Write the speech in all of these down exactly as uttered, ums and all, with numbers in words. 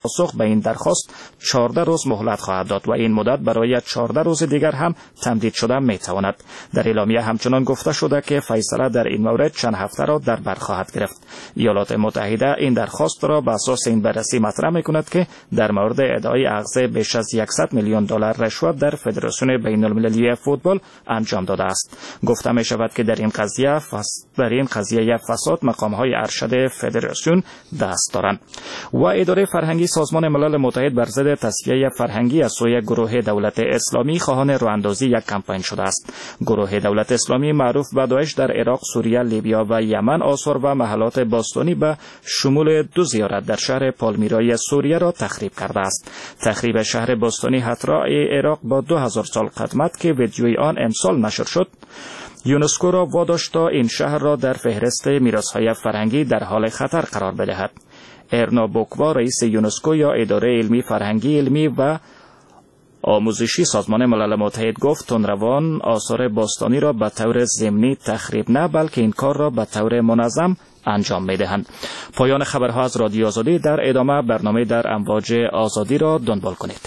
پاسخ به این درخواست چهارده روز مهلت خواهد داد و این مدت برای چهارده روز دیگر هم تمدید شده می تواند. در اعلامیه همچنان گفته شده که فیصله در این مورد چند هفته را در بر خواهد گرفت. ایالات متحده این درخواست را بر اساس این بررسی مطرح می کند که در مورد ادعای اخذ بیش از صد میلیون دلار رشوه در فدراسیون بین المللی فوتبال انجام داده است. گفته می شود که در این قضیه فس... در این قضیه فساد مقام های ارشد فدراسیون دست دارند. و اداره فرهنگی سازمان ملل متحد بر ضد تصفیه فرهنگی از سوی گروه دولت اسلامی خواهان راهاندازی یک کمپین شده است. گروه دولت اسلامی معروف به داعش در عراق، سوریه، لیبیا و یمن آثار و محلات باستانی به شمول دو زیارت در شهر پالمیرای سوریه را تخریب کرده است. تخریب شهر باستانی حترا عراق با دو هزار سال قدمت که ویدیوی آن امسال نشر شد، یونسکو را واداشت تا این شهر را در فهرست میراث‌های فرهنگی در حال خطر قرار بدهد. ارنا بوکوا رئیس یونسکو یا اداره علمی فرهنگی علمی و آموزشی سازمان ملل متحد گفت تندروان آثار باستانی را به طور ضمنی تخریب نه بلکه این کار را به طور منظم انجام می‌دهند. پایان خبرها از رادیو آزادی. در ادامه برنامه در امواج آزادی را دنبال کنید.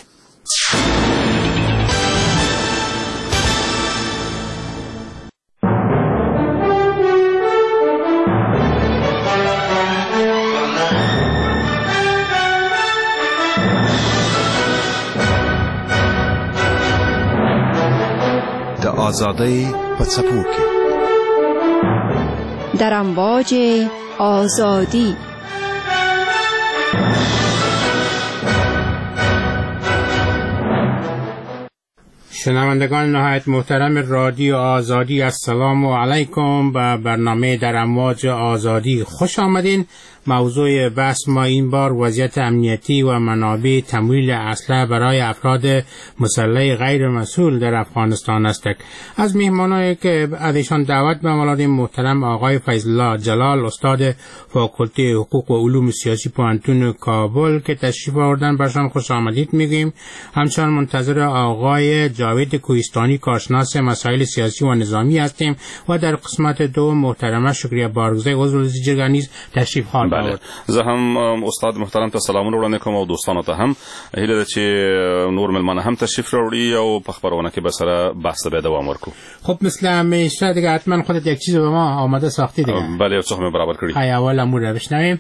آزادی پڅپو کې در امواج آزادی. شنوندگان نهایت محترم رادیو آزادی، السلام علیکم. به برنامه در امواج آزادی خوش آمدین. موضوع بحث ما این بار وضعیت امنیتی و منابع تمویل اسلحه برای افراد مسلح غیر مسئول در افغانستان است. از مهمانایی که ازشان دعوت به ملادیم محترم آقای فیض الله جلال، استاد فاکولته حقوق و علوم سیاسی پوهنتون کابل که تشریف آوردن، برشان خوش آمدید میگیم. همچنان منتظر آقای جاوید کوهستانی، کارشناس مسائل سیاسی و نظامی هستیم و در قسمت دو محترمه شکریه بارگزی عضو جرګه نیز تشریف خواهند. بله، زه هم استاد محترم ته سلامونه وړاندې کوم او دوستانو ته هم هیله ده چې نور ملمانه هم تشریف راوړي او په خبرونه کې به سره بحث به دوام ورکړو. خب مثل همیشه دیگه حتما خودت یک چیز به ما آماده ساختی دیگه. بله، څه هم برابر کړی. های اول امور رو بشنویم.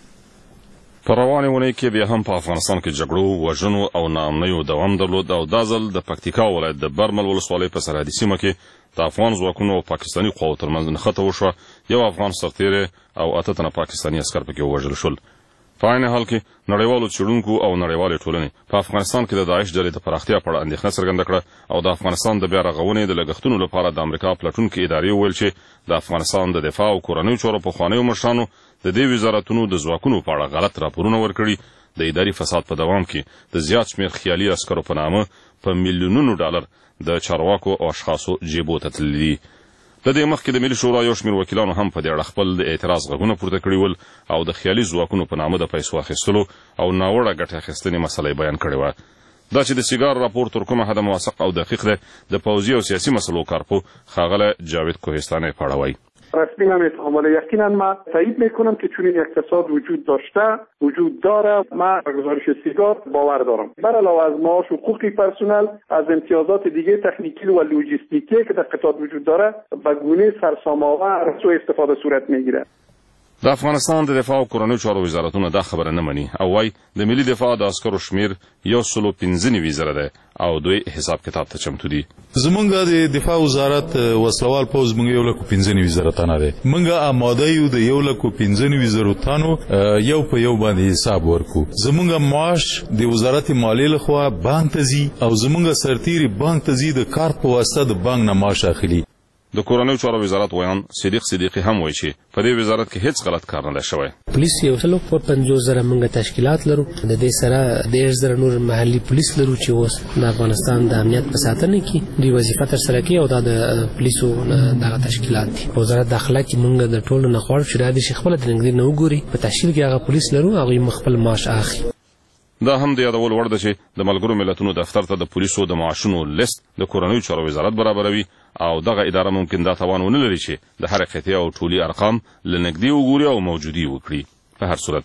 په روانې اونۍ کې بیا هم په افغانستان کې جګړو، وژنو او ناامنیو دوام درلود او دا ځل د پکتیکا ولایت د برمل ولسوالۍ په سرحدي سیمه کې د افغان ځواکونو او پاکستاني قواو ترمنځ نښته وشوه. یو افغان سرتیری او اته تنه پاکستاني عسکر پکې ووژل شول. په عین حال کې نړیوالو څېړونکو او نړیوالې ټولنې په افغانستان کې د داعش ډلې د پراختیا په اړه اندېښنه څرګنده کړه او د افغانستان د بیا رغونې د لګښتونو لپاره د امریکا پلټونکې ادارې وویل چې د افغانستان د دفاع او کورنیو چارو پخوانیو مشرانو د دې وزارتونو د ځواکونو په اړه غلط راپورونه ورکړي. د اداري فساد په دوام کې د زیات شمېر خیالي عسکرو په نامه په میلیونونو ډالر د چارواکو او اشخاصو جیبو ته تللي دي. د دې مخکې د ملي شورا یو شمېر وکیلانو هم په دې اړه خپل د اعتراض غږونه پورته کړي ول او د خیالي ځواکونو په نامه د پیسو اخیستلو او ناوړه ګټې اخیستنې مسله بیان کړې وه. دا چې د سیګار راپور تر کومه حده موثق او دقیق دی، د پوځي او سیاسي مسلو کارپو ښاغلی جاوید کوهستانی په اړه وایي. رسمی نمیتونم، ولی یقینا من تایید میکنم که چون این اقتصاد وجود داشته وجود داره. من گزارش سیگار باور دارم. بر علاوه از معاش و حقوق پرسنل، از امتیازات دیگه تکنیکی و لوجستیکی که در قطاع وجود داره به گونه سرسام‌آور سوء استفاده صورت میگیره. د افغانستان د دفاع او کورنیو چارو وزارتونه دا خبره نه مني او وايي د ملي دفاع د عسکرو شمیر یو سلو پنځه نوي زره ده او دوی حساب کتاب ته چمتو دي. زمونږ د دفاع وزارت وسلوال پوز مونږ یو لکو پنځه نوي زره تنه ده. مونږ آماده یو د یو لکو پنځه نوي زره تنو یو په یو باندې حساب ورکو. زمونږ معاش د وزارت مالیې لخوا بانک ته ځي او زمونږ سرتیری بانک ته ځي د کارت په واسطه د بانک نه معاش اخلي. د کورنیو چارو وزارت ویان صدیق صدیقی هم وایي چې په دې وزارت کې هیڅ غلط کار نه دی شوی. پولیس یو سلو په پنځوس زره موږ تشکیلات لرو، د دې سره دېرش زره نور محلي پولیس لرو چې اوس د افغانستان د امنیت په ساتنه کې دوی وظیفه ترسره کوي او دا د پولیسو دغه تشکیلات دي. وزارت داخله کې موږ د ټولو نه غواړو چې دا د خپل د نګري نه وګوري، په تشکیل کې هغه پولیس لرو، هغه مخفل معاش اخلي. دا هم د یادول وړ ده چې د ملګرو ملتونو دفتر ته د پولیسو د معاشونو لیست د کورنیو چارو وزارت برابروي او دغه اداره ممکن دا توان ونه لري چې د هر قطعه او ټولي ارقام له نږدې وګوري او موجودي وکړي. په هر صورت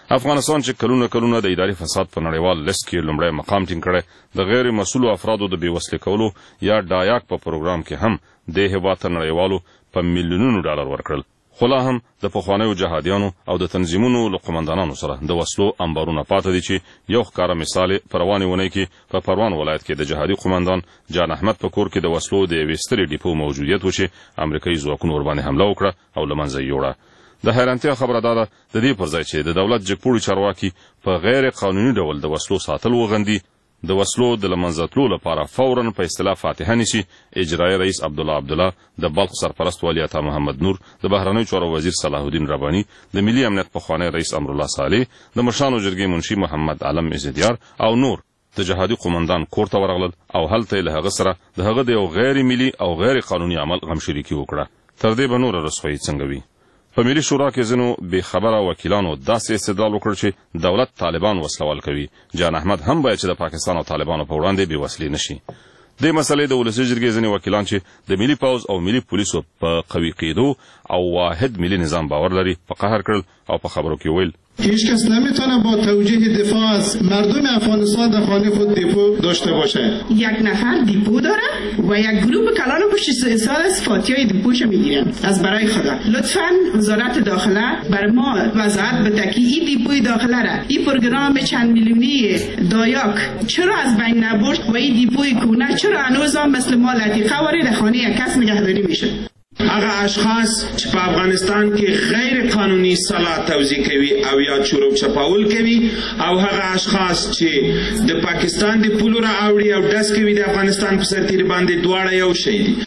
افغانستان چې کلونه کلونه د اداري فساد په نړیوال لیست کې لومړی مقام ټینګ کړی د غیر مسؤلو افرادو د بېوسلې کولو یا ډایاک په پروګرام کې هم د هېواد ته نړیوالو په میلیونونو ډالر ورکړل، خو لا هم د پخوانیو جهادیانو او د تنظیمونو له قمندانانو سره د وسلو انبارونه پاته دي چې یو ښکاره مثال یې په روانې اونۍ کې په پروان ولایت کې د جهادي قمندان جان احمد په کور کې د وسلو د یوې سترې ډیپو موجودیت و چې امریکایي ځواکونو ورباندې حمله وکړه او له منځه یې یوړه. د حیرانتیا خبره دا ده د دې پر ځای چې د دولت جګپوړي چارواکي په غیر قانوني ډول د وسلو ساتل وغندي، د وسلو د له منځه تلو لپاره فوراً په اصطلاح فاتحه نیسي، اجرایي رئیس عبدالله عبدالله، د بلخ سرپرست ولی عطا محمد نور، د بهرنیو چارو وزیر صلاح الدین رباني، د ملي امنیت پخوانی رئیس امرالله صالح، د مشرانو جرګې منشي محمد علم عزیدیار او نور د جهادي قمندان کور ته ورغلل او هلته یې له هغه سره د هغه د یو غیر ملي او غیر قانوني عمل غمشریکي وکړه. تر دې به نوره رسوایي څنګه وي؟ په ملي شورا کې ځینو بېخبره وکیلانو داسې استدلال وکړ چې دولت طالبان وسلوال کوي. جان احمد هم باید چې د پاکستان او طالبانو په وړاندې بېوسلې نشي. دې مسلې د ولسي جرګې ځینې وکیلان چې د ملي پوځ او ملي پولیسو په قوي کېدو او واحد ملي نظام باور لري په قهر کړل او په خبرو کې ویل هیچ کس نمیتونه با توجیه دفاع از مردم افغانستان در خانه خود دیپو داشته باشه. یک نفر دیپو داره و یک گروه کلان پشت سال از فاتحه دیپوش میگیرن. از برای خدا لطفاً وزارت داخله بر ما وضاحت بده که این دیپوی داخله را این پروگرام چند میلیونی دایاک چرا از بین نبرد و این دیپوی کونه چرا هنوز هم مثل ما لطیقه وارد خانه یک کس نگهداری میشه. هغه اشخاص چې په افغانستان کې غیر قانوني سلاح توزیع کوي او یا چروک چپاول کوي او هغه اشخاص چې د پاکستان د پولو را اوړي او ډس کوي د افغانستان په سرتیر باندې دواړه یو شی دي.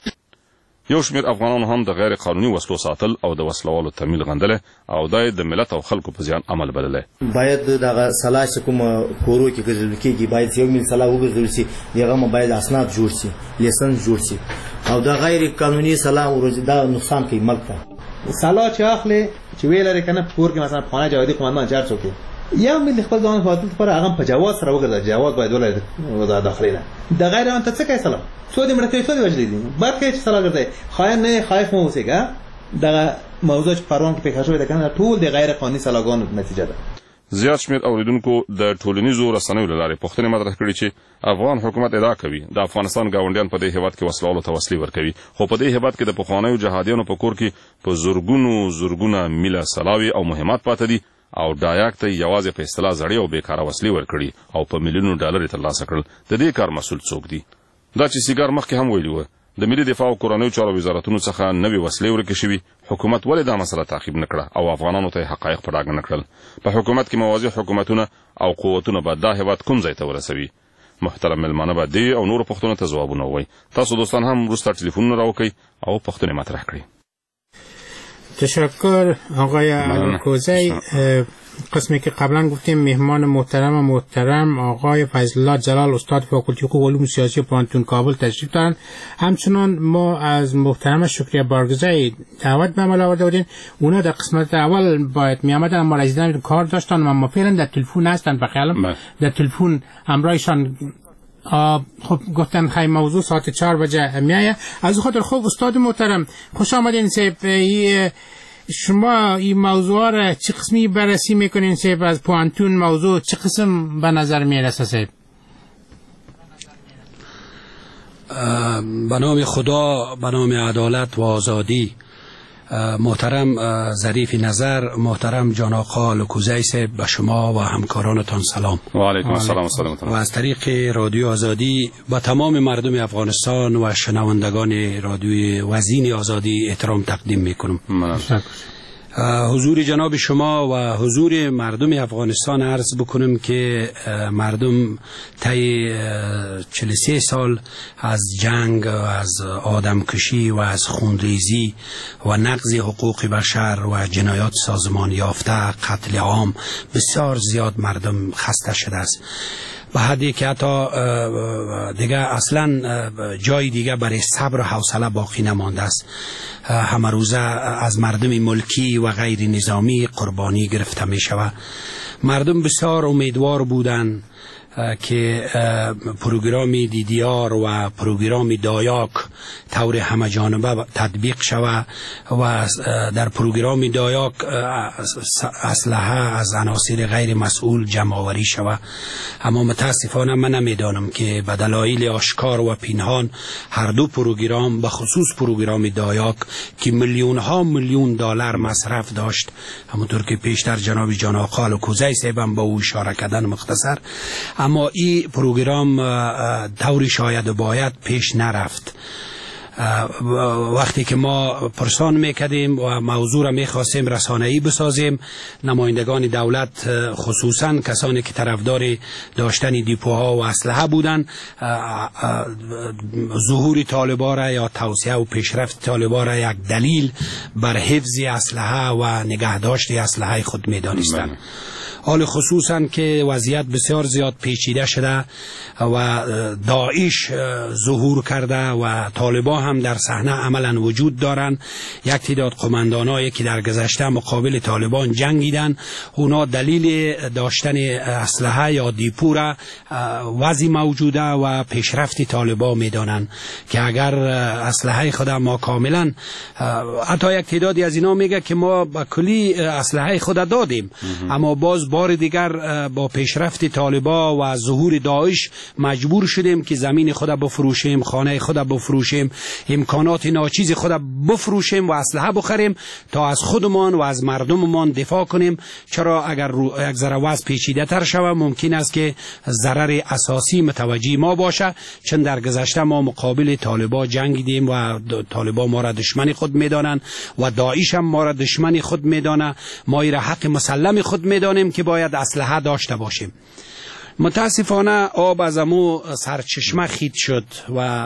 یو شمېر افغانانو هم د غیر قانوني وسلو ساتل او د وسلوالو تمویل غندله او دا د ملت او خلکو په زیان عمل بلله. باید دغه سلاح چې کوم کورو کې ګرځول کېږي باید یو مل سلاح وګرځول شي، دغه موبایل اسناد جوړ شي، لیسنس جوړ شي او دا غیر قانوني سلاح ورځ دا نقصان کوي ملک ته. سلاح چې اخلي چې ویل لري کنه کور کې مثلا خانه جوادي قومندان چار څوک یا مل خپل ځان فاضل پر هغه په جواز سره وګرځي، جواز باید ولر وزارت داخلي نه د غیر ان ته څه کوي سلام څو دې مړ کوي څو دې وجلې دي بعد کې چې سلاح ګرځي خاين نه خايف مو اوسېګا دا موضوع چې پروان کې پیښ شوی دا کنه ټول د غیر قانوني سلاګانو نتیجه ده. زیات شمېر اوریدونکو د ټولنیزو رسنیو له لارې پوښتنې مطرح کړي چې افغان حکومت ادعا کوي د افغانستان ګاونډیان په دې هېواد کې وسلوالو ته وسلې ورکوي، خو په دې هېواد کې د پخوانیو جهادیانو په کور کې په زرګونو زرګونه میله سلاوي او مهمات پاته دي او ډایاک ته یوازې په اصطلاح زړې او بیکاره وسلې ورکړي او په میلیونو ډالر یې ترلاسه کړل. د دې کار مسؤل څوک دي؟ دا چې سیګار مخکې هم ویلي وه د ملي دفاع او کورنیو چارو وزارتونو څخه نوې وسلې ورکې شوي، حکومت ولې دا مسله تعقیب نه کړه او افغانانو ته حقایق په ډاګه نه کړل؟ په حکومت کې موازی حکومتونه او قوتونه به دا هېواد کوم ځای ته ورسوي؟ محترم مېلمانه به دې او نورو پوښتنو ته ځوابونه ووایي. تاسو دوستان هم وروسته ټلیفونونه راوکئ او پوښتنې مطرح کړئ. تشکر آقای الکوزی. قسمی که قبلا گفتیم مهمان محترم و محترم آقای فضل الله جلال استاد فاکولته حقوق و علوم سیاسی پانتون کابل تشریف دارند. همچنان ما از محترم شکریه بارگزایی دعوت به عمل آورده بودیم. اونا در قسمت اول باید می آمدن اما رسیدن کار داشتن و اما فعلا در تلفن هستن و خیالم در تلفن همراهشان خب گفتن خیلی موضوع ساعت چهار بجه میایه. از خاطر خوب استاد محترم خوش آمدین. سه شما این موضوع را چه قسمی بررسی میکنین؟ سیب از پوانتون موضوع چه قسم به نظر میرسه سیب؟ به نام خدا، به نام عدالت و آزادی، محترم ظریف نظر، محترم جان آقا الکوزی صاحب، به شما و همکارانتان سلام. و علیکم السلام و و از طریق رادیو آزادی به تمام مردم افغانستان و شنوندگان رادیو وزین آزادی احترام تقدیم میکنم. حضور جناب شما و حضور مردم افغانستان عرض بکنم که مردم طی چهل و سه سال از جنگ و از آدمکشی و از خونریزی و نقض حقوق بشر و جنایات سازمان یافته، قتل عام بسیار زیاد مردم خسته شده است و حدی که حتی دیگه اصلا جای دیگه برای صبر و حوصله باقی نمانده است. همه روزه از مردم ملکی و غیر نظامی قربانی گرفته می شود. مردم بسیار امیدوار بودند که پروگرام دی دی آر و پروگرام دایاک طور همه جانبه تطبیق شود و در پروگرام دایاک اسلحه از عناصر غیر مسئول جمع آوری شود. اما متاسفانه من نمیدانم که به دلایل آشکار و پنهان هر دو پروگرام، به خصوص پروگرام دایاک که میلیون ها میلیون دلار مصرف داشت، همونطور که پیشتر جناب جان آقا الکوزی صاحبم با او اشاره کردن مختصر، اما این پروگرام طوری شاید باید پیش نرفت. وقتی که ما پرسان میکردیم و موضوع را میخواستیم رسانه‌ای بسازیم، نمایندگان دولت خصوصا کسانی که طرفدار داشتن دیپوها و اسلحه بودند، ظهور طالبان را یا توسعه و پیشرفت طالبان را یک دلیل بر حفظ اسلحه و نگهداشت اسلحه خود میدانستند. حال خصوصا که وضعیت بسیار زیاد پیچیده شده و داعش ظهور کرده و طالبان هم در صحنه عملا وجود دارند. یک تعداد قماندانایی که در گذشته مقابل طالبان جنگیدن، اونا دلیل داشتن اسلحه یا دیپو را وضع موجوده و پیشرفت طالبان میدانند که اگر اسلحه خود ما کاملا، حتی یک تعدادی از اینا میگه که ما با کلی اسلحه خود دادیم، اما باز بار دیگر با پیشرفت طالبان و ظهور داعش مجبور شدیم که زمین خود بفروشیم، خانه خود بفروشیم، امکانات ناچیز خود بفروشیم و اسلحه بخریم تا از خودمان و از مردممان دفاع کنیم. چرا اگر یک ذره وضع پیچیده تر شود ممکن است که ضرر اساسی متوجه ما باشه، چون در گذشته ما مقابل طالبان جنگیدیم و طالبان ما را دشمن خود میدانند و داعش هم ما را دشمن خود میدانه. ما را حق مسلم خود میدانیم که باید اسلحه داشته باشیم. متاسفانه آب از امو سرچشمه خیت شد و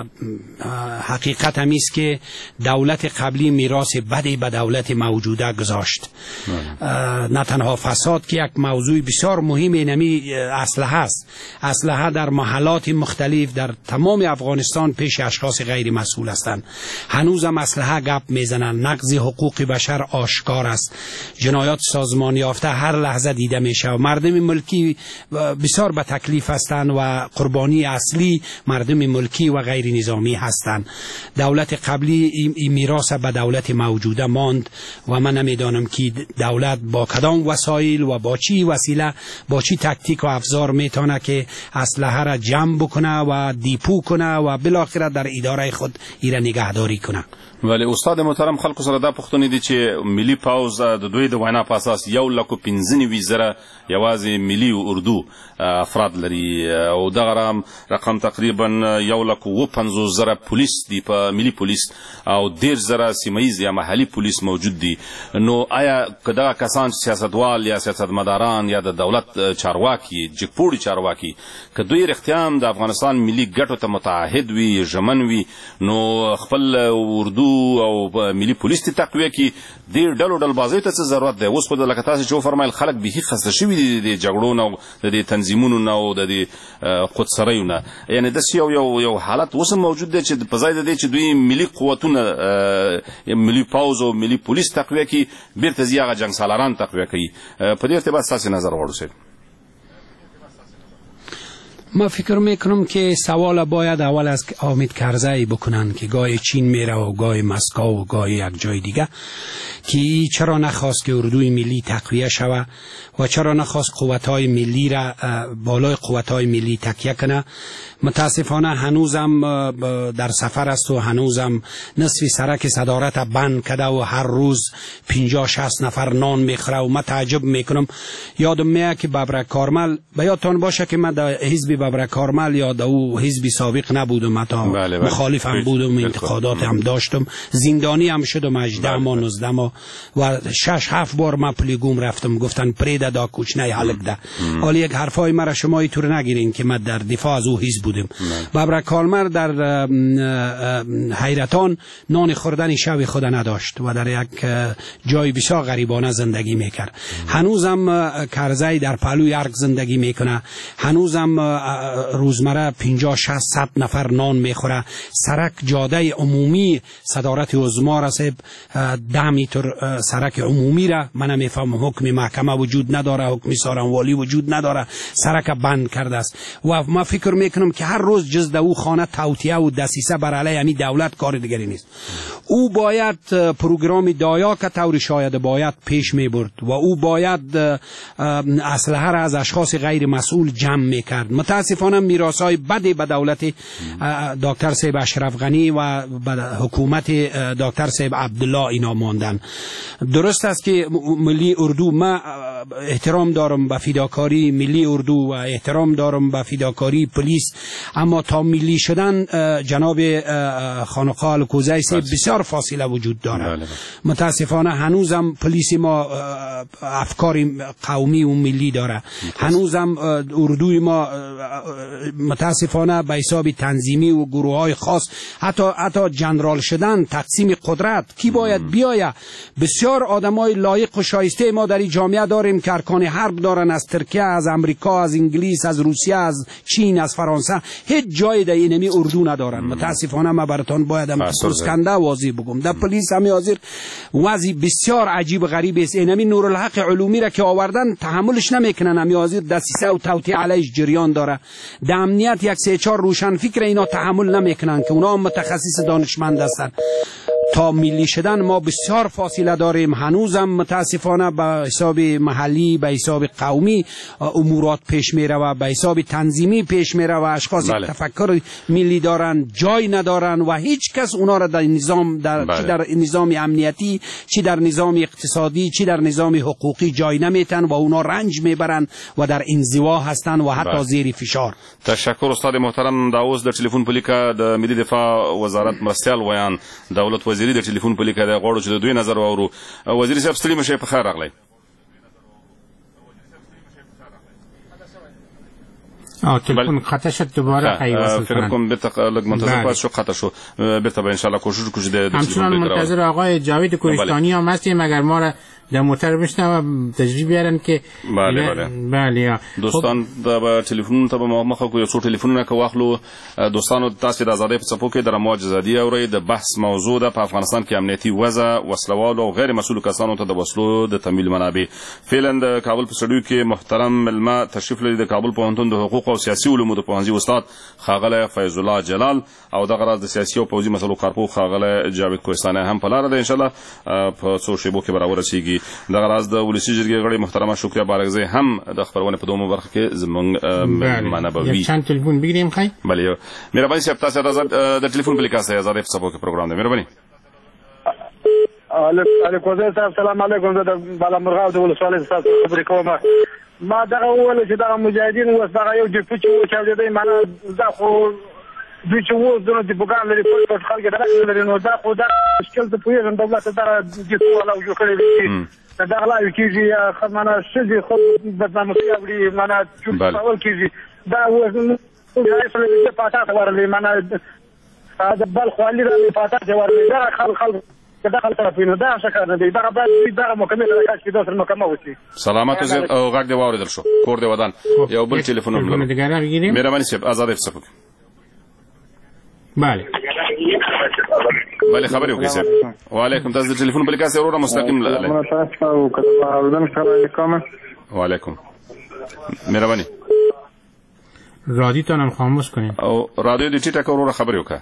حقیقت هم است که دولت قبلی میراث بدی به دولت موجوده گذاشت. نه تنها فساد که یک موضوع بسیار مهم نمی اسلحه است، اسلحه در محلات مختلف در تمام افغانستان پیش اشخاص غیر مسئول هستند. هنوزم اسلحه گپ میزنند. نقض حقوق بشر آشکار است. جنایات سازمان یافته هر لحظه دیده میشه و مردم ملکی بسیار به تکلیف هستند و قربانی اصلی مردم ملکی و غیر نظامی هستند. دولت قبلی این میراث به دولت موجوده ماند و من نمیدانم که دولت با کدام وسایل و با چی وسیله، با چی تکتیک و افزار میتونه که اسلحه را جمع بکنه و دیپو کنه و بالاخره در اداره خود ایره نگهداری کنه. ولی استاد محترم، خلکو سره دا پوښتنه دي چې ملي پوځ د دوی د وینا په اساس یو لکو پنځه نوي زره یوازې ملي اردو افراد لري او دغه رقم تقریبا یو لکو و پنځوس زره پولیس دي په ملي پولیس او ډېر زره سیمهیز یا محلي پولیس موجود دي. نو آیا که دغه کسان سیاستوال یا سیاستمداران یا د دولت چارواکي جګپوړي چارواکي که دوی رښتیا هم د افغانستان ملي ګټو ته متعهد وي، ژمن وي، نو خپل اردو او ملي پولیس ته تقویه کی ډېر ډلو ډل بازۍ ته څه ضرورت دی؟ اوس خو د لکه تاسې چې وفرمایل خلک بیخي خسته شوي دي د جګړو نه او د دې تنظیمونو نه او د دې قدسریو نه. یعنې داسې یو یو یو حالت اوس هم موجود دی چې په ځای د دې چې دوی ملي قوتونه ملي پوځ او ملي پولیس تقویه کړي، بېرته ځي هغه جنګسالاران تقویه کوي. په دې ارتباط ستاسې نظر غواړو صاحب. ما فکر میکنم که سوال باید اول از حامد کرزی بکنن که گاهی چین میره و گاهی مسکو و گاهی یک جای دیگه که چرا نخواست که اردوی ملی تقویه شود و چرا نخواست قوتهای ملی را بالای قوتهای ملی تکیه کنه. متاسفانه هنوزم در سفر است و هنوزم نصف سرک صدارت بند کرده و هر روز پنجاه شصت نفر نان میخوره و من تعجب میکنم. یادم میاد که ببرک کارمل، به یادتان باشه که من در حزب ببرک کارمل یا در او حزب سابق نبودم، حتی بله بله. مخالف هم بودم، انتقادات هم داشتم، زندانی هم شدم هجده ماه نوزده ماه و شش هفت بار من پلیگوم رفتم، گفتن پرید دا کوچنه حلق ده. حالا یک حرفای مرا شما اینطور نگیرین که من در دفاع از او حزب بودم. ببرک کارمل در حیرتان نان خوردن شب خود نداشت و در یک جای بسیار غریبانه زندگی میکرد. هنوزم کرزی در پهلوی ارگ زندگی میکنه، هنوزم روزمره پنجاه شصت صد نفر نان میخوره. سرک جاده عمومی صدارت عظما رسید ده متر سرک عمومی را من نمیفهم، حکم محکمه وجود نداره، حکم سارنوالی وجود نداره، سرک بند کرده است و ما فکر میکنم که هر روز جز دو خانه توطئه و دسیسه بر علیه همین دولت کار دیگری نیست. او باید پروگرام دایا که طور شاید باید پیش می برد و او باید اسلحه را از اشخاص غیر مسئول جمع میکرد. متاسفانه میراثای بدی به دولت دکتر صاحب اشرف غنی و به حکومت دکتر صاحب عبدالله اینا ماندن. درست است که ملی اردو، ما احترام دارم به فداکاری ملی اردو و احترام دارم به فداکاری پلیس، اما تا ملی شدن جناب خانقاه الکوزی صاحب بسیار فاصله وجود داره. متاسفانه هنوزم پلیس ما افکار قومی و ملی داره، هنوزم اردوی ما متاسفانه به حساب تنظیمی و گروه های خاص، حتی حتی جنرال شدن، تقسیم قدرت کی باید بیایه. بسیار آدمای لایق و شایسته ما در این جامعه داریم که ارکان حرب دارن، از ترکیه، از امریکا، از انگلیس، از روسیه، از چین، از فرانسه، هیچ جای در اینمی اردو ندارن. متاسفانه ما براتون بایدم پرسکنده واضح بگم در پلیس همین حاضر وضع بسیار عجیب و غریب است. اینمی نورالحق علومی را که آوردن تحملش نمیکنن، همین حاضر دسیسه و توطئه علیش جریان داره. در امنیت یک سه چهار روشن فکر اینا تحمل نمیکنن که اونا متخصص دانشمند هستن. تا ملی شدن ما بسیار فاصله داریم. هنوزم متاسفانه به حساب محلی، به حساب قومی امورات پیش میره و به حساب تنظیمی پیش میره و اشخاص بله. تفکر ملی دارن جای ندارن و هیچ کس اونا را در نظام در بله. چی در نظام امنیتی، چی در نظام اقتصادی، چی در نظام حقوقی جای نمیتن و اونا رنج میبرن و در انزوا هستن و حتی بله. زیر فشار. تشکر استاد محترم. دا اوس د ټلیفون په لیکه د ملي دفاع وزارت مرستیال ویان دولت وزیری د ټلیفون په لیکه د غواړو چې د دوی نظر واورو. وزیر صاحب ستړي مشه په خیر راغلی. آه تلفن خطا شد دوباره خیلی وصل کنن. فکر کنم بیرته لگ منتظر پاس شو خطا شو بیرته به انشالله کوشش کوشش ده همچنان منتظر آقای جاوید کوهستانی هم هستیم اگر ما را در موتر بشنم تجربه بیارن که بله بله بله دوستان د ټلیفون ته به مخه کو یو څو ټلیفونونه که واخلو. دوستانو تاسو د آزادۍ په څپو کې د رموج ازادي اورئ. د بحث موضوع ده په افغانستان کې امنیتي وضع، وسلوالو او غیر مسؤل کسانو ته د وسلو د تمویل منابع. فعلا د کابل په سټډیو کې محترم ملما تشریف لري د کابل پوهنتون د حقوق او سیاسي علومو د پوهنځي استاد ښاغلی فیض الله جلال او دغه راز د سیاسي او پوځي مسلو کارپوه ښاغلی جاوید کوهستانی هم په لاره ده انشاءالله په څو شیبو کې به راورسیږي. دغه راز د ولسي جرګې غړي محترمه شکریه بارکزی هم د خبرونه په دومره برخه کې زموږ معنی به وي. چند تلیفون بگیریم خی؟ بله مهرباني صاحب تاسو د ټلیفون په لیکه سره آزادۍ په څپو کې پروګرام دی. مهرباني. علیکم السلام علیکم. زه د بالامرغاب د ولسوالۍ تاسو خبرې کوم. ما دغه وویل چې دغه مجاهدین اوس دغه یو ډیپو چې وچاودېدی معنا دا خو دوی چې اوس دونه ډیپوګان لري پټ پټ خلک دغه لري نو دا خو دا مشکل ته پوهېږم دولت دغه ډیپو والا جوړ کړی دی دغه لا کېږي معنا ښځې خو بدنامه کوي معنا جوړول کېږي دا اوس پاټا ته ورلې معنا د بلخ والي را پاټا ته ورلې دا خلک خلک دغه طرفینو دا څه نه دی دغه باید دغه مکمل راکاش کې دوسر مکمل وسی. سلامات او غږ دی واوریدل شو. کور دی ودان یو بل ټلیفون هم لري. مهرباني صاحب آزادۍ صاحب. بله بله خبرې وکړئ صاحب. وعلیکم. تاسو د ټلیفون په لیکه سره وروره مستقیم لاله. تاسو او کله اردن سره کوم. وعلیکم. مهرباني رادیو تانم خاموش کنین او رادیو دی ټیټه وروره خبرې وکړه.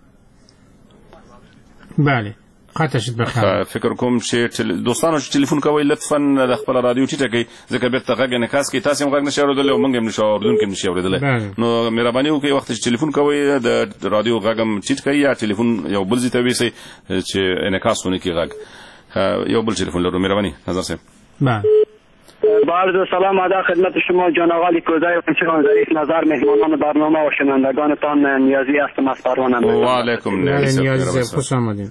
بله خطش بخیر. فکر کوم چې دوستانو چې ټلیفون کوي لطفا د خپل رادیو ټیټه کوي ځکه بیرته غږ انعکاس کوي. تاسو هم غږ نشئ اورېدلی او موږ هم نشو اورېدونکي هم نشي اورېدلی. نو مهرباني وکړئ وخت چې ټلیفون کوئ د رادیو غږ هم ټیټ کړئ یا ټلیفون یو بل ځای ته ویسئ چې انعکاس ونه کړي غږ. یو بل ټلیفون لرو. مهرباني نظر صاحب. بله با عرض سلام ادا خدمت شما جان آقا لیکوزی و همچنان ظریف نظر مهمانان برنامه و شنوندگانتان نیازی هستم از پروانه. و علیکم نیازی خوش آمدید.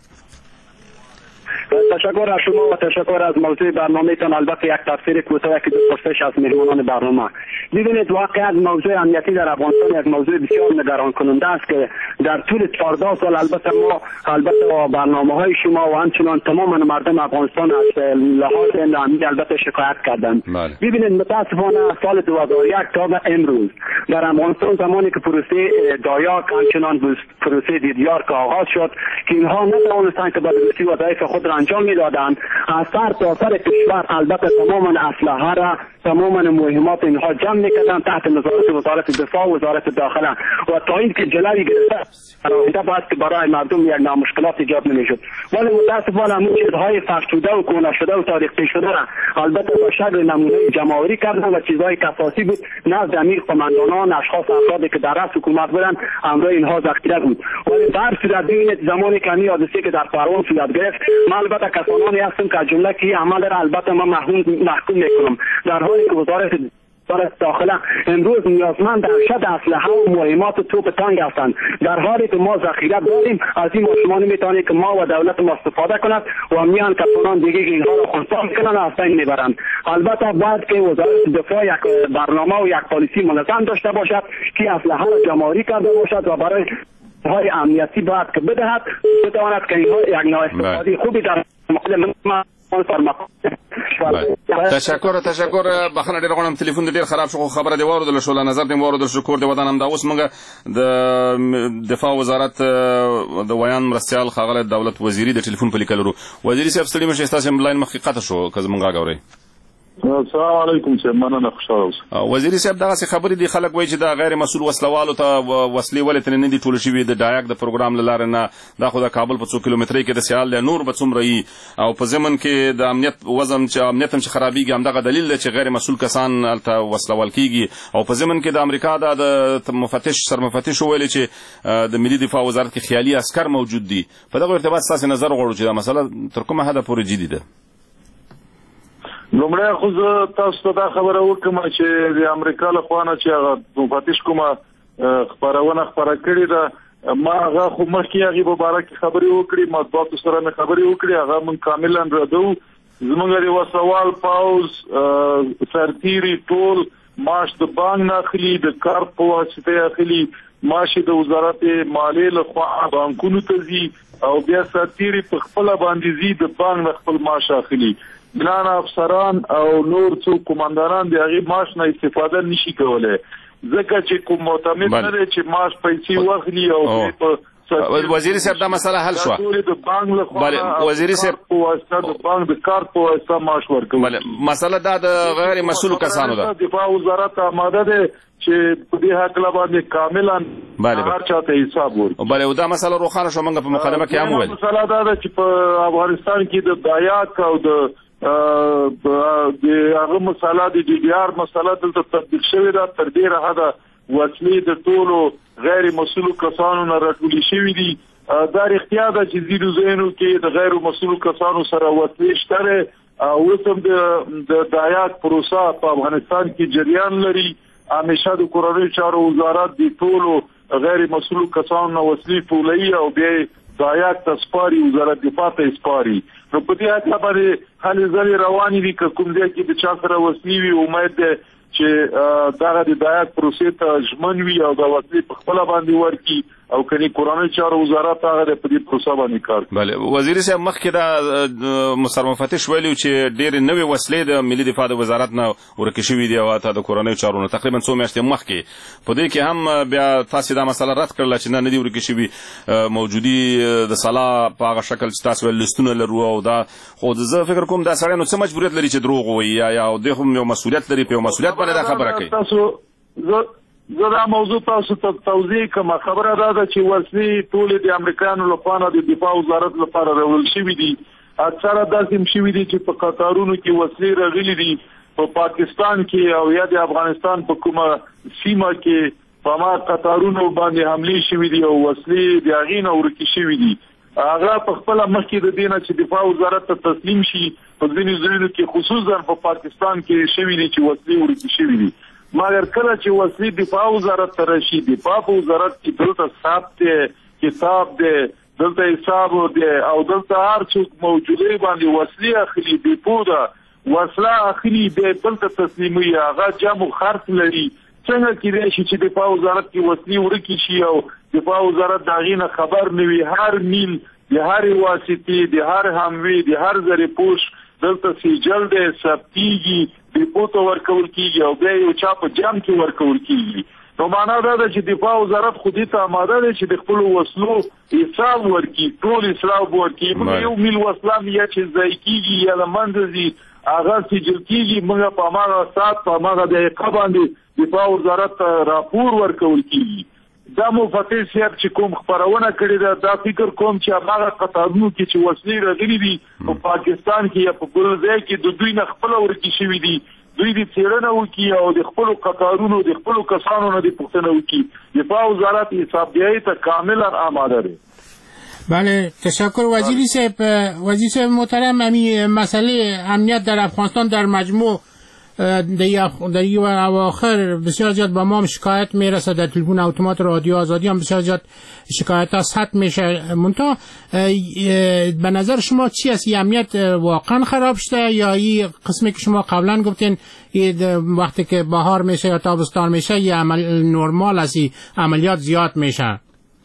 تشکر از شما و تشکر از موضوع برنامه تان. البته یک تفسیر کوتاه که پرسش از مهمانان برنامه. ببینید واقعا موضوع امنیتی در افغانستان یک موضوع بسیار نگران کننده است که در طول چهارده سال البته ما البته برنامه های شما و همچنان تمام مردم افغانستان از لحاظ امنیتی البته شکایت کردند. ببینید متاسفانه از سال دو هزار و یک تا به امروز در افغانستان زمانی که پروسه دایاک همچنان پروسه دیدیار که آغاز شد که اینها نتوانستند که به درستی وظایف خود را انجام میدادند، از سر تا سر کشور البته تمام اسلحه را تمام مهمات اینها جمع میکردن تحت نظارت وزارت دفاع و وزارت داخله و تا اینکه جلوی گرفته آینده باید که برای مردم یک مشکلات ایجاد نمیشد. ولی متاسفانه همون چیزهای فرسوده و کهنه شده و تاریخی شده را البته با شکل نمونه جمع‌آوری کردن و چیزهای که اساسی بود نزد امیر قماندانان اشخاص افرادی که در رأس حکومت بودند همراه اینها ذخیره بود. ولی در صورت ببینید زمانی که همین حادثه که در پروان صورت گرفت ما البته کسانی هستیم که جمله که عمل را البته ما محکوم محکوم میکنم در حالی که وزارت وزارت داخله امروز نیازمند ارشد اسلحه و مهمات توپ تانک هستند، در حالی که ما ذخیره داریم. از این شما نمیتونید که ما و دولت ما استفاده کند و میان کسانان دیگه که اینها را خونسا میکنن از بین میبرند. البته باید که وزارت دفاع یک برنامه و یک پالیسی منظم داشته باشد که اسلحه را جمع‌آوری کرده باشد و برای های امنیتی باید که بدهد بتواند که اینها یک نوع استفاده خوبی در مقابل من تشکر تشکر بخنه ډیر غواړم تلیفون ډیر خراب شو خبره دی واردل شو نظر دی واردل شو کور دی ودان هم دا اوس موږ د دفاع وزارت د ویان مرستيال خاغله دولت وزیری د تلیفون په لیکلو وزیری صاحب ستړي مشه تاسو ملاین مخقته شو که زمونږه غوړي. السلام علیکم چې مننه خوشاله اوسه. وزیری صاحب دغه څه خبرې دي خلک وایي چې دا غیر مسؤل وسلوالو ته وسلې ولې ترې نه دي ټول شوي د ډایاک د پروګرام له لارې نه دا خو د کابل په څو کیلومترۍ کې د سیال دی نور به څومره وي او په ضمن کې د امنیت وزن چې امنیت هم چې خرابېږي همدغه دلیل دی چې غیر مسؤل کسان هلته وسلوال کېږي او په ضمن کې د امریکا دا د مفتش سرمفتش وویلې چې د ملي دفاع وزارت کې خیالي عسکر موجود دي. په دغه ارتباط ستاسې نظر غواړو چې دا مسله تر کومه حده پورې جدي ده؟ لومړی خو زه تاسو ته دا خبره وکړم چې د امریکا له خوا نه چې هغه مفتش کومه خپرونه خپره کړې ده ما هغه خو مخکې هغې په باره کې خبرې وکړې مطبوعاتو سره مې خبرې وکړې هغه موږ کاملا ردوو. زموږ د وسلوال پوځ سرتیري ټول معاش د بانک نه اخلي د کارت په واسطه اخلي معاش د وزارت مالیې له خوا بانکونو ته ځي او بیا سرتیري په خپله باندې ځي د بانک نه خپل معاش اخلي. ګران افسران او نور څو قومندانان د هغې معاش نه استفاده نشي کولی ځکه چې کوم معتمد نه دی چې معاش پیسې واخلي او په وزیری صاحب دا مسله حل شوه. بله وزیری صاحب په واسطه د بانک د کارت په واسطه معاش ورکوي. بله مسله دا د غیر مسؤلو کسانو ده. دفاع وزارت آماده دی چې په دې هکله باندې کاملا هر چاته حساب ورکړي. بله دا مسله روښانه شوه موږ په مقدمه کې هم وویل. مسله دا ده چې په افغانستان کې د دایاک او د د هغه مسله د ډي ډي آر مسله دلته تطبیق شوې ده تر ډېره حده وسلې د ټولو غیر مسؤلو کسانو نه راټولې شوي دي. دا رښتیا ده چې ځینو ځایونو کې د غیر مسؤلو کسانو سره وسلې شته اوس هم د دایاک پروسه په افغانستان کې جریان لري. همیشه د کورنیو چارو وزارت د ټولو غیر مسؤلو کسانو نه وسلې ټولوي او بیا دایاک ته سپاري وزارت دفاع ته سپاري. نو په دې هکله باندې هلې ځلې روانې دي که کوم ځای کې د چا سره وسلې وي امید دی چې دغه د دایاک پروسې ته ژمن وي او دا وسلې په خپله باندې ورکړي او کني کورنیو چارو وزارت هغه د په دې پروسه باندې کار کوي. بله وزیر صاحب مخکې دا سرمفتش ویلي چې ډېرې نوې وسلې د ملي دفاع د وزارت نه ورکې شوي دي او حتی د کورنیو چارو نه تقریبا څو میاشتې مخکې په دې کې هم بیا تاسې دا مسله رد کړله چې نه نه دي ورکې شوي موجودي د سلا په هغه شکل چې تاسو ویل لستونه لرو او دا خو زه فکر کوم دا سړی نو څه مجبوریت لري چې دروغ ووایي یا دوی هم یو مسؤلیت لري په یو مسؤلیت باندې دا خبره کوي. تاسو زه دا موضوع تاسو ته توضیح کوم. خبره دا ده چې وسلې ټولې د امریکایانو لخوا نه د دفاع وزارت لپاره راوړل شوي دي. اکثره داسې هم شوي دي چې په قطارونو کې وسلې راغلي دي په پاکستان کې او یا د افغانستان په کومه سیمه کې په ما قطارونو باندې حملې شوي دي او وسلې د هغې نه ورکې شوي دي. هغه په خپله مخکې د دې نه چې دفاع وزارت ته تسلیم شي په ځینو ځایونو کې خصوصا په پاکستان کې شوي دي چې وسلې ورکې شوي دي. مګر کله چې وسلې دفاع وزارت ته راشي دفاع په وزارت کې دلته ثبت دی کتاب دی دلته حساب دی او دلته هر څوک موجودې باندې وسلې اخلي ډیپو ده وسله اخلي دی دلته تسلیموي هغه جمع خرڅ لري څنګه کېدای شي چې دفاع وزارت کې وسلې ورکې شي او دفاع وزارت د هغې نه خبر نه وي؟ هر میل د هرې واسطې د هر حموي د هر زرې پوش دلته سیجل دی ثبتېږي ډیپو ته ورکول کېږي او بیا یو چا په جام کې ورکول کېږي. نو معنا دا ده چې دفاع وزارت خو دې ته آماده دی چې د خپلو وسلو حساب ورکړي، ټول حساب ورکړي. موږ یو میل وسله یا چې ضایع کېږي یا له منځه ځي هغه سجل کېږي، موږ په هماغه ساعت په هماغه دقیقه باندې دفاع وزارت ته راپور ورکول کېږي. دا مفتي صاحب چې کوم خبرونه کړې ده دا فکر کوم چې هغه قطارونو کې چې وسلې راغلي دي په پاکستان کې یا په بل ځای کې د دوی نه خپل ورکی شوي دي، دوی دې څېړنه وکړي او د خپلو قطارونو د خپلو کسانو نه دې پوښتنه وکړي. دفاع وزارت حسابدهي ته کاملا آماده دی. بله تشکر وزیری صاحب. وزیر صاحب محترم، امی مسئله امنیت در افغانستان در مجموع در این اواخر بسیار زیاد با ما شکایت میرسه، در تلفن اتومات رادیو آزادی هم بسیار زیاد شکایت ها ثبت میشه. منتها به نظر شما چی است؟ این امنیت واقعا خراب شده یا این قسمی که شما قبلا گفتین وقتی که بهار میشه یا تابستان میشه یه عمل نرمال است، عملیات زیاد میشه؟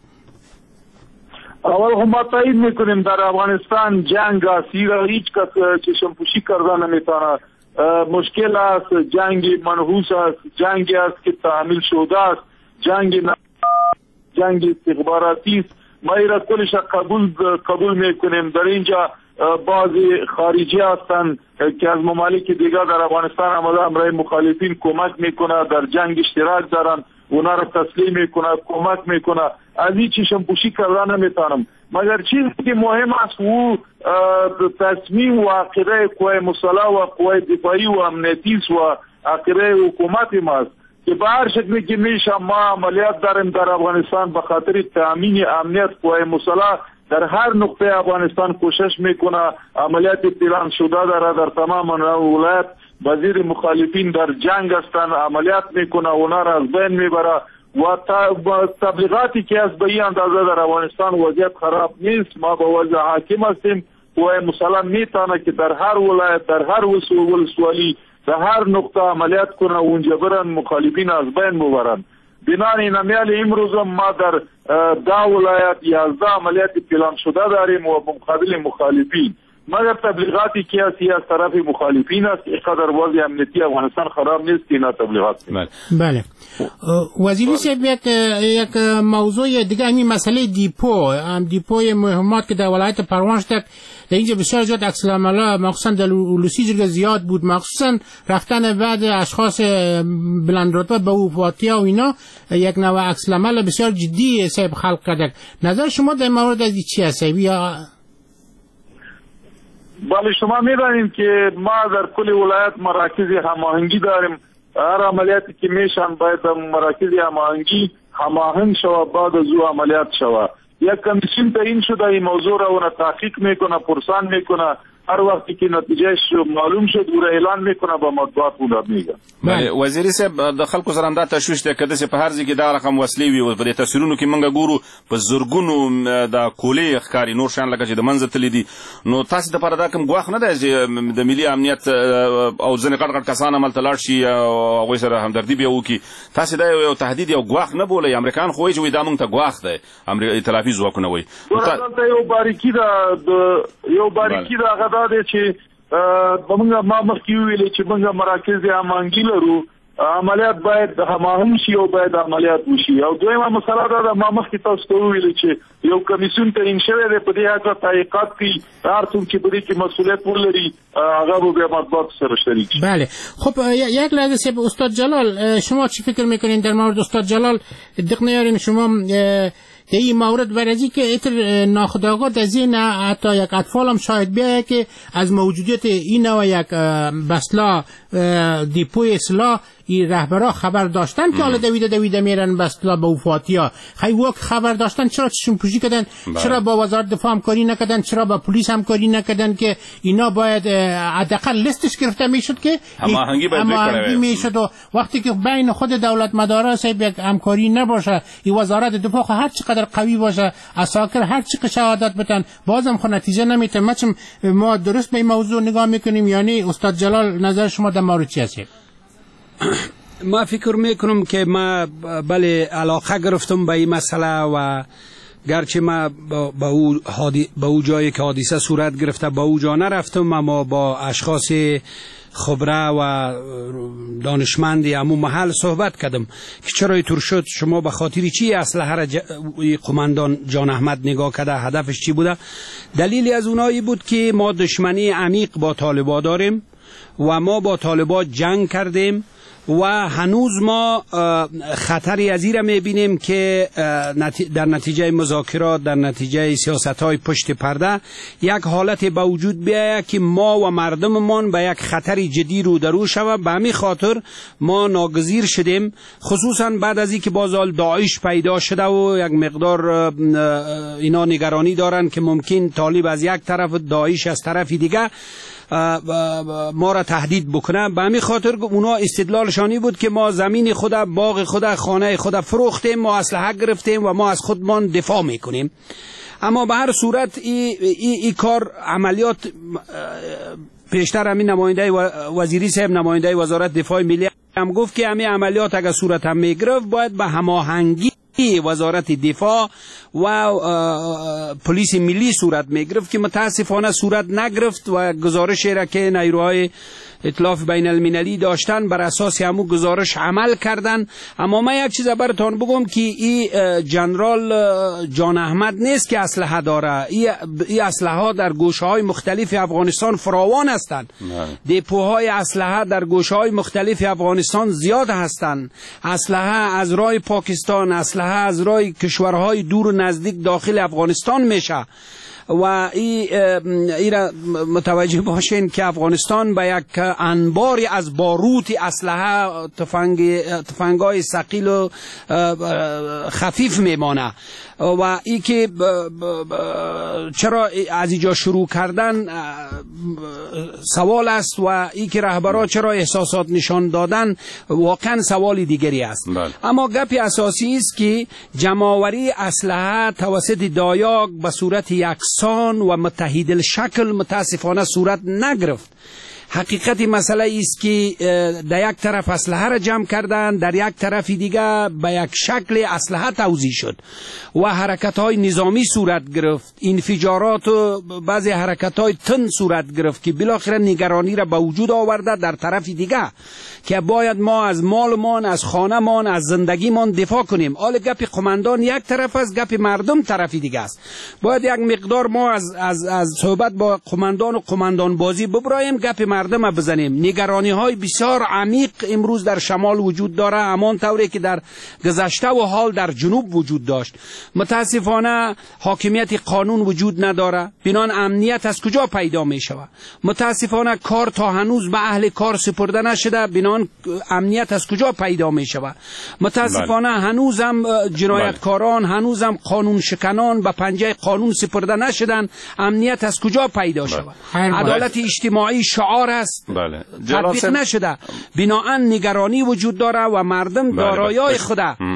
اول هم ما تایید میکنیم در افغانستان جنگ است، هیچ کس چشم پوشی کردن نمیتونه. مشکل است، جنگ منحوس است، جنگ است که تعمیل شده است، جنگ جنگ استخباراتی است. ما ایرا کلش قبول قبول میکنیم. در اینجا بعضی خارجی هستند که از ممالک دیگر در افغانستان آمده همراه مخالفین کمک میکنه، در جنگ اشتراک دارن، اونا را تسلیم میکنه، کمک میکنه. از این چشم پوشی کردن نمیتونم. مگر چیزی که مهم است او تصمیم و عقیده قوای مسلح و قوای دفاعی و امنیتی و عقیده حکومت ماست که به هر شکلی که میشه ما عملیات داریم در افغانستان به خاطر تامین امنیت. قوای مسلح در هر نقطه افغانستان کوشش میکنه، عملیات پلان شده داره در تمام ولایت. وزیر مخالفین در جنگ هستند، عملیات میکنه، اونا را از بین میبره و تبلیغاتی که از به این اندازه در افغانستان وضعیت خراب نیست. ما با وضع حاکم هستیم. قوای مسلح میتونه که در هر ولایت، در هر ولسوالی، در هر نقطه عملیات کنه و اونجا برن مخالفین از بین ببرن. بنان این امیال امروز ما در ده ولایت یازده عملیات پلان شده داریم و مقابل مخالفین. مگر تبلیغاتی که هستی از طرف مخالفین است. اینقدر وضع امنیتی افغانستان خراب نیست که اینا تبلیغات کنند. بله. وزیری صاحب یک یک موضوع دیگه همین مسئله دیپو، هم دیپوی مهمات که در ولایت پروان شد، در اینجا بسیار زیاد عکس العمل مخصوصا در لوسی جرگه زیاد بود، مخصوصا رفتن بعد اشخاص بلند رتبه به وفاتی و اینا یک نوع عکس العمل بسیار جدی صاحب خلق کرده. نظر شما در مورد از چی است؟ یا بله شما می‌دانید که ما در کل ولایت مراکز هماهنگی داریم. هر عملیاتی که میشن باید مراکز هماهنگی هماهنگ شوه، بعد از او عملیات شوه. یک کمیسیون تعیین شده این موضوع را اون تحقیق میکنه، پرسان میکنه، هر وقتی که نتیجهش معلوم شد او را اعلان میکنه به مطبوعات اون میگه. بله وزیری صاحب د خلکو سره دا تشویش ده کده چې په هر ځای کې دا رقم وسلې وي او په دې تصویرونو کې موږ ګورو په زرګونو د کولې ښکاری نور شان لکه چې د منځ تللی دي. نو تاسو د پاره دا کوم ګواښ نه دی چې د ملي امنیت او ځینې غټ غټ کسان عملته لاړ شي او هغوی سره همدردي بیا وکړي؟ تاسو دا یو تهدید یو ګواښ نه بولئ؟ امریکایان خو وایي چې دا موږ ته ګواښ دی، ائتلافي ځواکونه وایي. دلته یو باریکي ده یو باریکي ده هغه دا دی چې موږ ما مخکې ویلې چې موږ مراکز هماهنګي لرو، عملیات باید هماهنګ شي او باید عملیات وشي. او دویمه مسله دا ده ما مخکې تاسو ته وویلې چې یو کمیسیون تعیین شوی دی په دې هکله تحقیقات کوي، هر څوک چې په دې کې مسئولیت ولري هغه به بیا مطبوعاتو سره شریک شي. بله خب یک لحظه صاحب استاد جلال شما چی فکر میکنین در مورد استاد جلال؟ دقت نیارین شما در این مورد برای که اتر ناخودآگاه در ذهن حتی یک اطفال هم شاید بیاید که از موجودیت این نوع یک بسلا دیپوی اصلاح این رهبرا خبر داشتن که حالا دویده دویده میرن بسلا به وفاتیا خیلی وقت خبر داشتن، چرا چشم پوشی کردن؟ چرا با وزارت دفاع همکاری نکردن؟ چرا با پلیس همکاری نکردن که اینا باید حداقل لیستش گرفته میشد که هماهنگی باید میشد و وقتی که بین خود دولت مدارا صاحب یک همکاری نباشه، این وزارت دفاع هر چقدر قوی باشه، عساکر هر چقدر شهادت بدن بازم خود نتیجه نمیته. ما درست به این موضوع نگاه میکنیم؟ یعنی استاد جلال نظر شما در مورد چی هست؟ ما فکر میکنم که ما بله علاقه گرفتم به این مسئله و گرچه ما با او, با او جایی که حادثه صورت گرفته با او جا نرفتم، اما با اشخاص خبره و دانشمندی همو محل صحبت کردم که چرا اینطور شد، شما به خاطر چی اسلحه را ج... قماندان جان احمد نگاه کرده، هدفش چی بوده؟ دلیلی از اونایی بود که ما دشمنی عمیق با طالبا داریم و ما با طالبا جنگ کردیم و هنوز ما خطری از این را میبینیم که در نتیجه مذاکرات، در نتیجه سیاست‌های پشت پرده یک حالت به وجود بیاید که ما و مردممان به یک خطری جدی رو درو شود. به همین خاطر ما ناگزیر شدیم، خصوصا بعد از اینکه بازال داعش پیدا شده و یک مقدار اینا نگرانی دارن که ممکن طالب از یک طرف داعش از طرف دیگه ما را تهدید بکنه. به همین خاطر اونا استدلالشانی بود که ما زمین خود، باغ خود، خانه خود فروختیم، ما اسلحه گرفتیم و ما از خودمان دفاع میکنیم. اما به هر صورت این ای, ای کار عملیات پیشتر همین نماینده وزیری صاحب، نماینده وزارت دفاع ملی هم گفت که همین عملیات اگر صورت هم میگرفت باید به هماهنگی وزارت دفاع و پلیس ملی صورت میگرفت که متاسفانه صورت نگرفت و گزارشی را که نیروهای ائتلاف بین المللی داشتن بر اساس همون گزارش عمل کردن. اما من یک چیز براتون بگم که این جنرال جان احمد نیست که اسلحه داره، این اسلحه ها در گوشه های مختلف افغانستان فراوان هستند، دپوهای اسلحه در گوشه های مختلف افغانستان زیاد هستند، اسلحه از راه پاکستان، اسلحه از راه کشورهای دور و نزدیک داخل افغانستان میشه و ای را متوجه باشین که افغانستان به یک انباری از باروت اسلحه، تفنگ تفنگای ثقیل و خفیف میمانه و ای که چرا از اینجا شروع کردن سوال است و ای که رهبران چرا احساسات نشان دادن واقعا سوال دیگری است. اما گپ اساسی است که جمع‌آوری اسلحه توسط دایاک به صورت یکسان و متحد الشکل متاسفانه صورت نگرفت. حقیقت مسئله است که در یک طرف اسلحه را جمع کردن، در یک طرف دیگه به یک شکل اسلحه توزیع شد و حرکت های نظامی صورت گرفت، انفجارات و بعضی حرکت های تند صورت گرفت که بالاخره نگرانی را به وجود آورده در طرف دیگه که باید ما از مالمان، از خانه‌مان، از زندگیمان دفاع کنیم. حال گپ قماندان یک طرف است، گپ مردم طرف دیگه است. باید یک مقدار ما از از از صحبت با قماندان و قماندان بازی ببرایم، گپ مردم بزنیم. نگرانی های بسیار عمیق امروز در شمال وجود داره، همان طوری که در گذشته و حال در جنوب وجود داشت. متاسفانه حاکمیت قانون وجود نداره، بنان امنیت از کجا پیدا می شود؟ متاسفانه کار تا هنوز به اهل کار سپرده نشده، بنان امنیت از کجا پیدا می شود؟ متاسفانه هنوزم جنایتکاران، هنوزم قانون شکنان به پنجه قانون سپرده نشدن، امنیت از کجا پیدا شود؟ عدالت اجتماعی شعار است، بله. تطبیق نشده، بناهن نگرانی وجود داره و مردم دارایای خود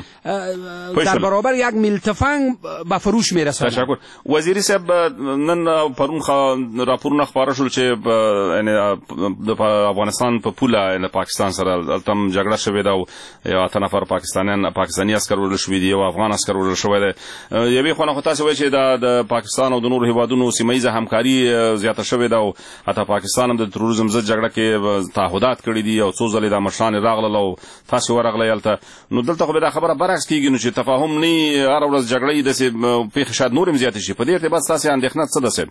در برابر یک ملتفنگ به فروش میرسند. تشکر. وزیری صاحب نن پرون راپورونه خبره شول چې یعنی د افغانستان په پوله یعنی پاکستان سره تم جګړه شوې ده او یو اته نفر پاکستانیان پاکستاني عسکر وژل شوي دي او افغان عسکر وژل شوی دی. یوې خوا نه خو تاسې وایي چې د پاکستان او د نورو هیوادونو سیمه ییزه همکاري زیاته شوې ده او حتی پاکستان هم د تروریزم ضد جګړه کې تعهدات کړي دي او څو ځلې د مشران راغلل او تاسې ورغلئ هلته. نو دلته خو به دا خبره برعکس کېږي نو چې تفاهم نه هره ورځ جګړه یې داسې پیښې شاید نور هم زیاتې شي. په دې ارتباط ستاسې اندېښنه څه ده صاحب؟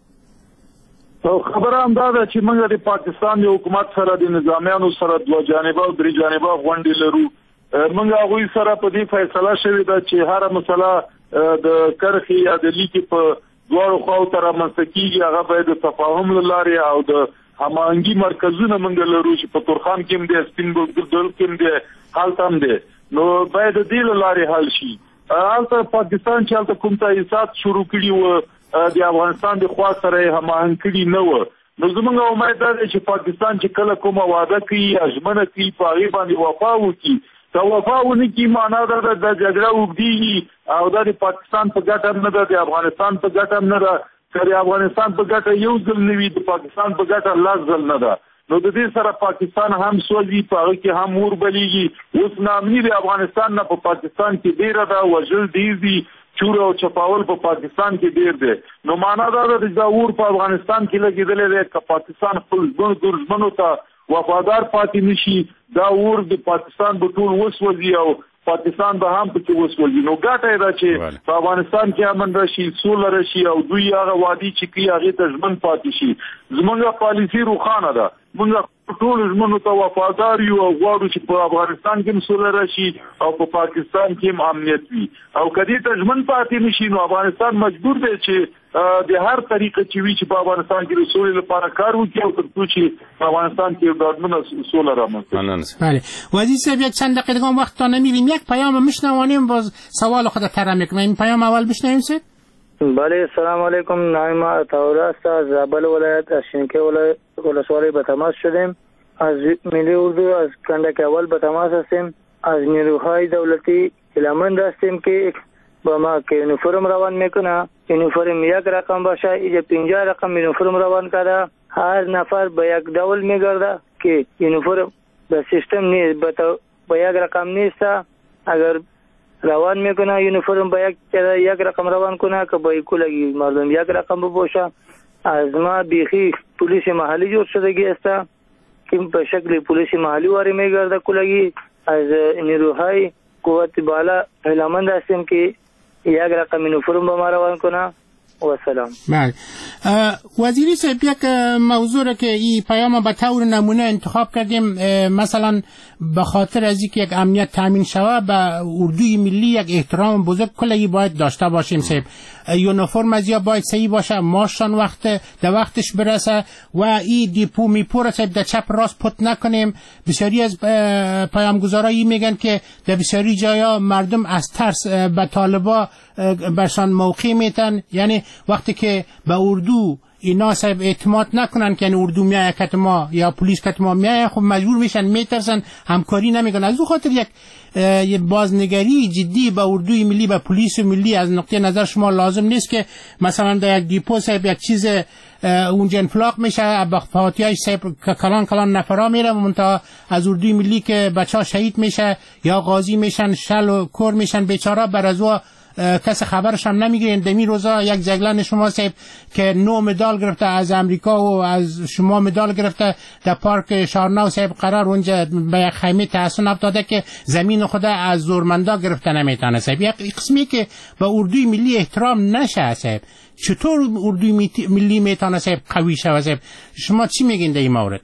خبره هم دا ده چې موږ د پاکستان د حکومت سره د نظامیانو سره دوه جانبه او درې جانبه غونډې لرو. موږ هغوی سره په دې فیصله شوې ده چې هره مسله د کرښې یا د لیکې په دواړو خواو ته رامنځته کېږي، هغه باید د تفاهم له لارې او د هماهنګي مرکزونه موږ لرو چې په تورخان کې هم دی، سپین بولدک کې هم دی، هلته هم دی، نو باید د دې له لارې حل شي. هلته پاکستان چې هلته کوم تاسیسات شروع کړي وو د افغانستان د خوا سره یې هماهنګ کړي نه وو، نو زموږ امید دا دی چې پاکستان چې کله کومه وعده کوي یا ژمنه کوي په هغې باندې وفا وکړي. که وفا ونه کړي معنا دا ده د جګړه اوږدېږي او دا د پاکستان په ګټه هم نه ده، د افغانستان په ګټه هم نه ده. که د افغانستان په ګټه یو ځل نه وي، د پاکستان په ګټه لس ځل نه ده. نو د دې سره پاکستان هم سوځي، په هغه کې هم اور بلیږي. اوس نامني د افغانستان نه په پاکستان کې ډیره ده، وژل ډیر دي، چور او چپاول په پاکستان کې ډیر دی. نو معنا دا ده چې دا اور په افغانستان کې لګېدلی دی، که پاکستان خپل دښمنو ته وفادار پاتې نشي دا اور د پاکستان به ټول وسوځي او پاکستان به هم پکې وسوځي. نو ګټه یې ده چې په افغانستان کې امن راشي، سوله راشي او دوی هغه وادي چې کوي هغې ته ژمن پاتې شي. زموږ پالیسي روښانه ده، موږ ټول ژمنو ته وفادار یو او غواړو چې په افغانستان کې هم سوله راشي او په پاکستان کې هم امنیت وي. او که دې ته ژمن پاتې نشي نو افغانستان مجبور دی چې د هر طریقه چې وي چې په افغانستان کې د سولې لپاره کار وکړي او تر څو چې په افغانستان کې ډاډمنه سوله رامنځته. بله وزیر صاحب یک چند دقیقه دیگه وقت تا نمیریم، یک پیام میشنوانیم باز سوال خود طرح میکنیم. این پیام اول بشنویم سید. بله سلام علیکم، نایم عطاالله است از زابل ولایت از شینکه ولسوالی به تماس شدیم. از ملی اردو از کندک اول به تماس هستیم. از نیروهای دولتی اعلامند هستیم که با ما که یونیفرم روان میکنه، یونیفرم یک رقم باشه، اینجا پنجاه رقم یونیفرم روان کرده، هر نفر به یک دول میگرده که یونیفرم به سیستم نیست، به یک رقم نیست. اگر روان میکنه یونیفرم به یک یک رقم روان کنه که با کلگی مردم یک رقم بپوشه. از ما بیخی پلیس محلی جور شدگی است که به شکل پلیس محلی واری میگرده کلگی. از نیروهای قوت بالا اعلامند هستیم که یک رقم یونیفرم به ما روان کنه. و سلام. بله وزیری صاحب یک موضوع را که این پیام به طور نمونه انتخاب کردیم، مثلا به خاطر از اینکه یک امنیت تامین شود به اردوی ملی یک احترام بزرگ کلی باید داشته باشیم صاحب. یونیفرم از یا باید صحیح باشه، ماشان وقت در وقتش برسه و این دیپو میپور صاحب در چپ راست پت نکنیم. بسیاری از پیامگذارایی میگن که در بسیاری جایا مردم از ترس به طالبا برشان موقع میتن، یعنی وقتی که به اردو اینا صاحب اعتماد نکنن که یعنی اردو میایه کت ما یا پلیس کت ما میایه، خب مجبور میشن میترسن، همکاری نمیکنن. از اون خاطر یک بازنگری جدی به اردوی ملی، به پلیس ملی از نقطه نظر شما لازم نیست که مثلا در یک دیپو صاحب یک چیز اونجا انفلاق میشه، با فاتحه صاحب کلان کلان نفرا میره منتها از اردوی ملی که بچه ها شهید میشه یا غازی میشن، شل و کور میشن بیچاره، بر از کس خبرش هم نمیگیرین. دمی روزا یک جگلان شما صاحب که نو مدال گرفته از امریکا و از شما مدال گرفته در پارک شارناو صاحب قرار اونجا به یک خیمه تحسن افتاده که زمین خود از زورمندا گرفته نمیتونه صاحب. یک قسمی که به اردوی ملی احترام نشه صاحب، چطور اردوی ملی میتونه صاحب قوی شه صاحب؟ شما چی میگین در این مورد؟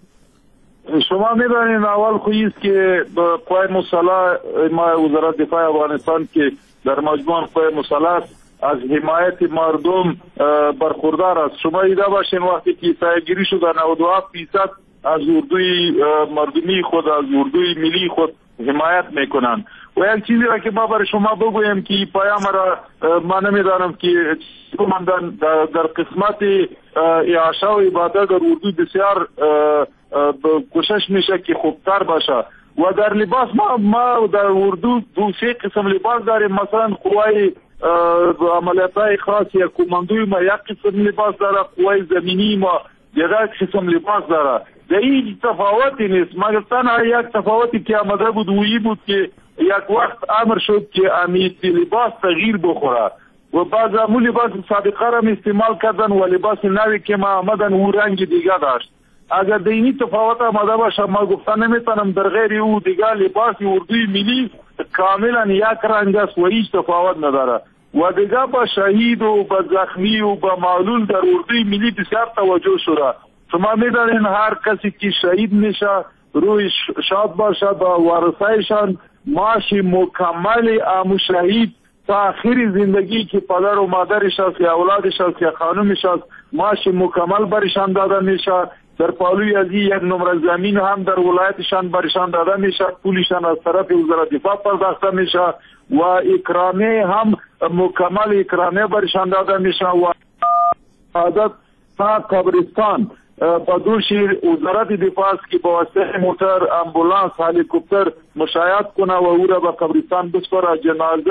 شما میدانید اول خویست که قوای مسلح ما وزارت دفاع افغانستان که در مجموع قوای مسلح از حمایت مردم برخوردار است. شما دیده باشین وقتی که سایه‌گیری شد نود و هفت درصد از اردوی مردمی خود، از اردوی ملی خود حمایت میکنن. و یک چیزی را که ما برای شما بگویم که پیام را ما نمیدانم که من در, در قسمت اعاشه و عبادت در اردو بسیار کوشش میشه که خوبتر باشه. و در لباس ما ما در اردو دو سه قسم لباس داریم، مثلا قوای عملیاتای خاص یا کماندوی ما یک قسم لباس داره، قوای زمینی ما دیگر قسم لباس داره. در این تفاوتی نیست، مگر تنها یک تفاوتی که آمده بود وی بود که یک وقت امر شد که امیت لباس تغییر بخوره و بعض امو لباس سابقه را استعمال کردن و لباس نوی که ما آمدن او رنگ دیگه داشت. اگر دینی تفاوت آمده باشه ما گفتن نمیتونم، در غیر او دیگه لباس اردوی ملی کاملا یک رنگ است و هیچ تفاوت نداره. و دیگه با شهید و با زخمی و با معلول در اردوی ملی بسیار توجه شده. شما میدانین هر کسی که شهید میشه روی شاد باشه با وارثایشان معاش مکمل امو شهید تا آخر زندگی که پدر و مادرش است یا اولادش است یا خانمش است معاش مکمل برشان داده میشه. در پالوی ازی یک نمره زمین هم در ولایتشان برشان داده میشه، پولشان از طرف وزارت دفاع پرداخته میشه و اکرامه هم مکمل اکرامه برشان داده میشه. و عادت تا قبرستان با دوش وزارت دفاع است که با واسطه موتر، امبولانس، هلیکوپتر مشایعت کنه و او را به قبرستان بسپاره، جنازه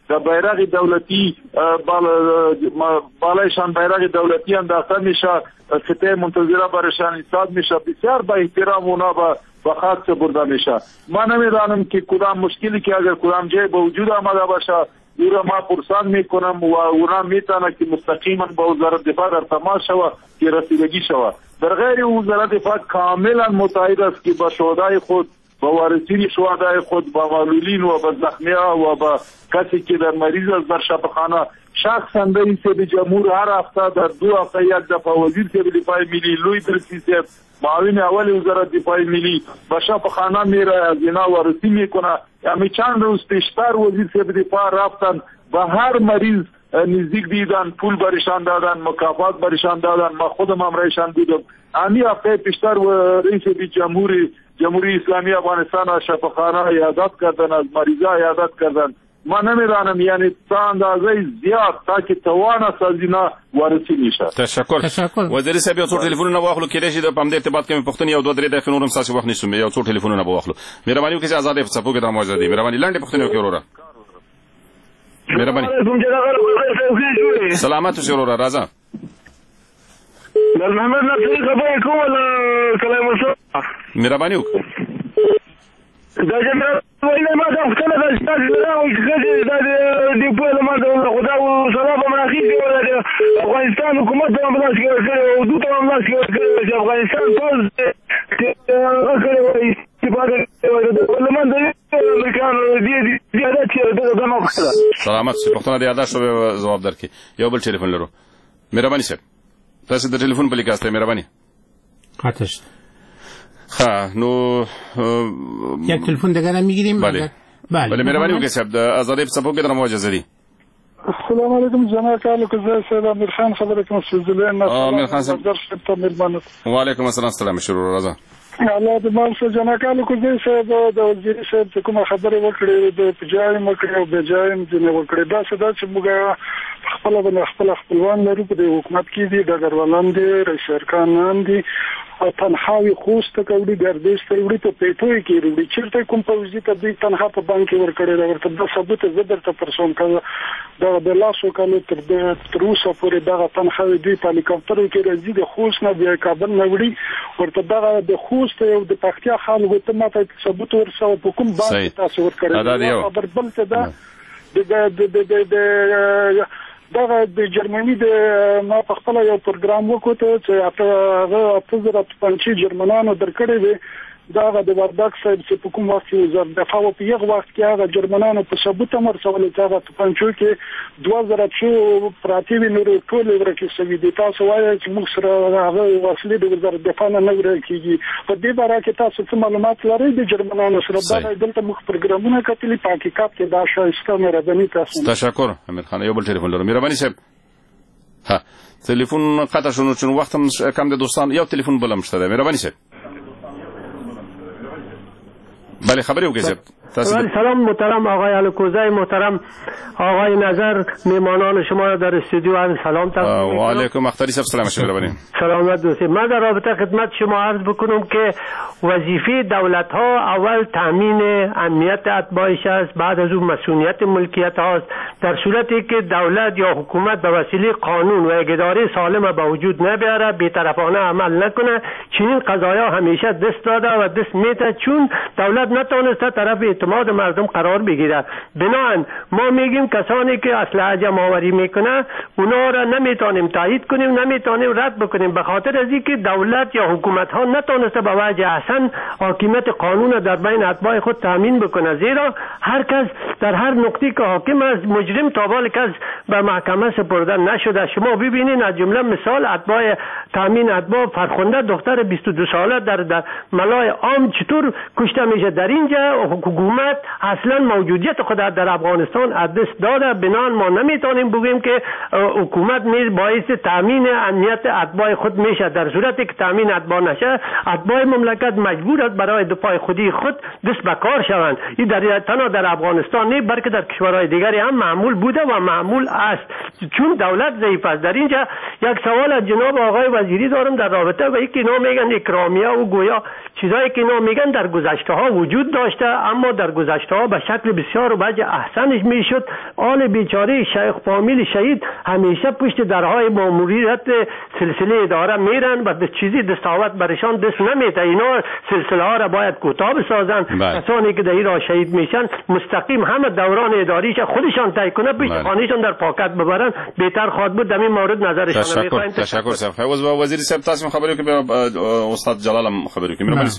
در بیرق دولتی بالایشان بیرق دولتی انداخته میشه، سطح منتظره برشان ایستاد میشه، بسیار با احترام اونا با بخاط برده میشه. ما نمیدانم که کدام مشکلی که اگر کدام جای به وجود آمده باشه او را ما پرسان میکنم و اونا میتونه که مستقیما با وزارت دفاع در تماس شوه که رسیدگی شوه. در غیر وزارت دفاع کاملا متعهد است که با شهدای خود، با وارثین شهدای خود، با معلولین و با زخمی‌ها و با کسی که در مریض است در شفاخانه شخصا رئیس جمهور هر هفته در دو هفته یک دفعه وزیر دفاع ملی لوی درسی صاحب معاون اول وزارت دفاع ملی به شفاخانه میره، از اینا وارثی میکنه. یعنی چند روز پیشتر وزیر دفاع رفتن به هر مریض نزدیک دیدن، پول برشان دادن، مکافات برشان دادن. ما خودم هم رایشان بودم. امی هفته پیشتر رئیس جمهوری جمهوری اسلامی افغانستان از شفاخانه عیادت کردن، از مریضا عیادت کردن. ما نمیدانم یعنی تا اندازه زیاد تا که توان است از اینا وارثی میشه. تشکر. تشکر. وزیر صاحب یو څو ټلیفونونه واخلو کېدای شي د پام دې ارتباط کې پښتون یو دوه درې دقیقې نور هم ساسي وخت نشم یو څو ټلیفونونه به واخلو. مهرباني وکړئ چې آزاد په صفو کې د موجود دي. مهرباني لاندې پښتون یو کې وروره. مهرباني. سلامات اوسې وروره راځه. در محمد نصر خبرې کوم کلام الله. مهرباني وکړئ. دا جنرال ویله ما دا ختنه د استاد راوي چې دا د په لمه د خدا او سلام مناخي دی افغانستان حکومت د امبلاس کې او دوه ته امبلاس کې چې افغانستان ټول کړي چې په لمه د امریکان دی دی دا چې د نو سلامات پښتون د یاداشت جواب درکې. یو بل ټلیفون لرو. مهرباني صاحب تاسو د ټلیفون په لیکاسته مهرباني خاطر ها نو یک تلفن دیگر هم میگیریم. بله بله مهرباني وکړئ صاحب د آزادۍ په صفو کې درنه اجازه دي. السلام علیکم جناب کالو کوزای صاحب امیر خان خبره کوم سوزلین امیر خان صاحب درشت ته ملمنه. وعلیکم السلام سلام شروع راځه. الله دې مال څه جناب کالو کوزای صاحب د وزیر صاحب چې کومه خبره وکړې د پجای مکړې او بجایم چې وکړې دا څه دا چې موږ خپل بن خپل خپلوان لرو په حکومت کې دي د ګرولان دي رئیس ارکانان دي او تنخواوی خوست کوي ګردش ته وړي ته پیټوي کې وړي چیرته کوم پوزي ته دوی تنخوا په بانک کې ورکړي دا ورته د ثبوت زبر ته پرسون کړه دا د لاسو کله تر د تروسه پورې دا تنخواوی دوی په هلیکاپټر کې راځي د خوست نه د کابل نه وړي ورته دا د خوست او د پختیا خلکو ته ماته ثبوت ورسو په کوم بانک تاسو ورکړي خبر بل څه دا د د د دا د جرمني د ما په خپل یو پروګرام وکړ چې هغه په زړه پنځه جرمنانو درکړې وي دا د وردګ صاحب چې په کوم وخت وزارت دفاع په یو وخت کې هغه جرمنانو په ثبوت امر سوال چې هغه په پنځو کې دوه زره څو پراتیوي نور ټول ورکه سوي دي. تاسو وایي چې موږ سره هغه وسلې د وزارت دفاع نه ورکیږي. په دې باره کې تاسو څه معلومات لرئ د جرمنانو سره؟ دا دلته موږ پروګرامونه کتلې په حقیقت کې دا شایسته مهرباني تاسو. تشکر امیر خان. یو بل ټلیفون لرم مهرباني صاحب. ها ټلیفون قطع شو نو چې وخت هم کم د دوستان یو ټلیفون بلم شته ده مهرباني صاحب. بله خبری وکړئ صاحب. سلام محترم آقای الکوزای محترم آقای نظر میمانان شما در استودیو عرض سلام تقدیم می‌کنم. و علیکم اختری صاحب سلام شما ببینید. سلامت دوستی. من در رابطه خدمت شما عرض بکنم که وظیفه دولت ها اول تامین امنیت اتباعش است، بعد از اون مسئولیت ملکیت هاست. در صورتی که دولت یا حکومت به وسیله قانون و اداره سالم به وجود نبیاره، بی‌طرفانه عمل نکنه، چنین قضایا همیشه دست داده و دست میده چون دولت نتونسته طرف اعتماد مردم قرار بگیره. بنابراین ما میگیم کسانی که اسلحه جمع آوری میکنه اونا را نمیتونیم تایید کنیم، نمیتونیم رد بکنیم به خاطر از اینکه دولت یا حکومت ها نتونسته به وجه احسن حاکمیت قانون در بین اتباع خود تامین بکنه، زیرا هر کس در هر نقطه که حاکم است مجرم تا حال کس به محکمه سپرده نشده. شما ببینید از جمله مثال اتباع تامین اتباع فرخنده دختر بیست و دو ساله در در ملای عام چطور کشته میشه. در اینجا حکومت اصلا موجودیت خود در افغانستان از دست داده. بنان ما نمیتونیم بگیم که حکومت نیز باعث تامین امنیت اتباع خود میشه. در صورتی که تامین اتباع نشه اتباع مملکت مجبور است برای دفاع خودی خود دست به کار شوند. این در تنها در افغانستان نه بلکه در کشورهای دیگری هم معمول بوده و معمول است چون دولت ضعیف است. در اینجا یک سوال از جناب آقای وزیری دارم در رابطه با اینکه اینا میگن اکرامیه و گویا چیزایی که اینا میگن در گذشته ها وجود داشته، اما در گذشته ها به شکل بسیار و وجه احسنش میشد. آل بیچاره شیخ فامیل شهید همیشه پشت درهای ماموریت سلسله اداره میرن و به چیزی دستاوت برشان دست نمیده. اینا سلسله ها را باید کوتاه بسازن. کسانی که در این راه شهید میشن مستقیم همه دوران اداریش خودشان طی کنه، پشت خانهشان در پاکت ببرن، بهتر خواهد بود. در این مورد نظرشان میخوایم. تشکر صاحب. فیروز با وزیر صاحب تاسو خبرو کې استاد جلال هم خبرو کې مې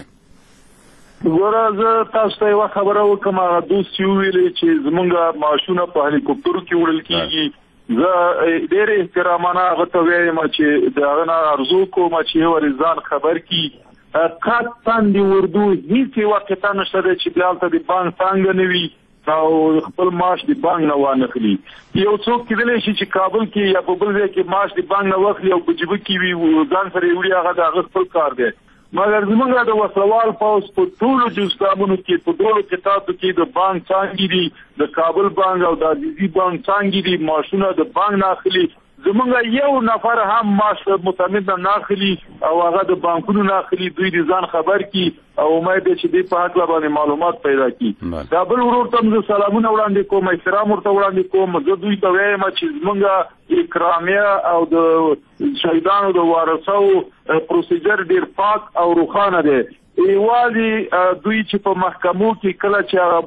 ګوره زه تاسو ته یوه خبره وکړم. هغه دوست چې وویلې چې زمونږ معاشونه په هلیکوپټرو کې وړل کېږي، زه ډېر احترامانه هغه ته وایم چې د هغه نه ارزو کوم چې یو ځان خبر کړي. قطعا د اردو هیڅ یوه قطعه نشته دی چې بیا هلته د بانک څانګه نه وي او خپل معاش د بانک نه وانخلي. یو څوک کېدلی شي چې کابل کې یا په بل ځای کې معاش د بانک نه واخلي او په جیبه کې وي ځان سره یې وړي، هغه د هغه خپل کار دی. مګر زمونږ د وسلوال پوځ په ټولو جزګامونو کې په ټولو قطعاتو کې د بانک څانګې دي، د کابل بانک او د عزیزي بانک څانګې دي، معاشونه د بانک نه اخلي. زمونږ یو نفر هم معاش متعمد نه اخلي او هغه د بانکونو نه اخلي. دوی د ځان خبر کی او امید دی چې دوی په حق باندې معلومات پیدا کړي. دا بل ورور ته زه سلامونه وړاندې کوم، احترام ورته وړاندې کوم. زه دوی ته وایم چې زمونږ اکرامیه او د شهیدانو د وارثو پروسیجر ډیر پاک او روښانه دی. یوازې دوی چې په محکمو کې کله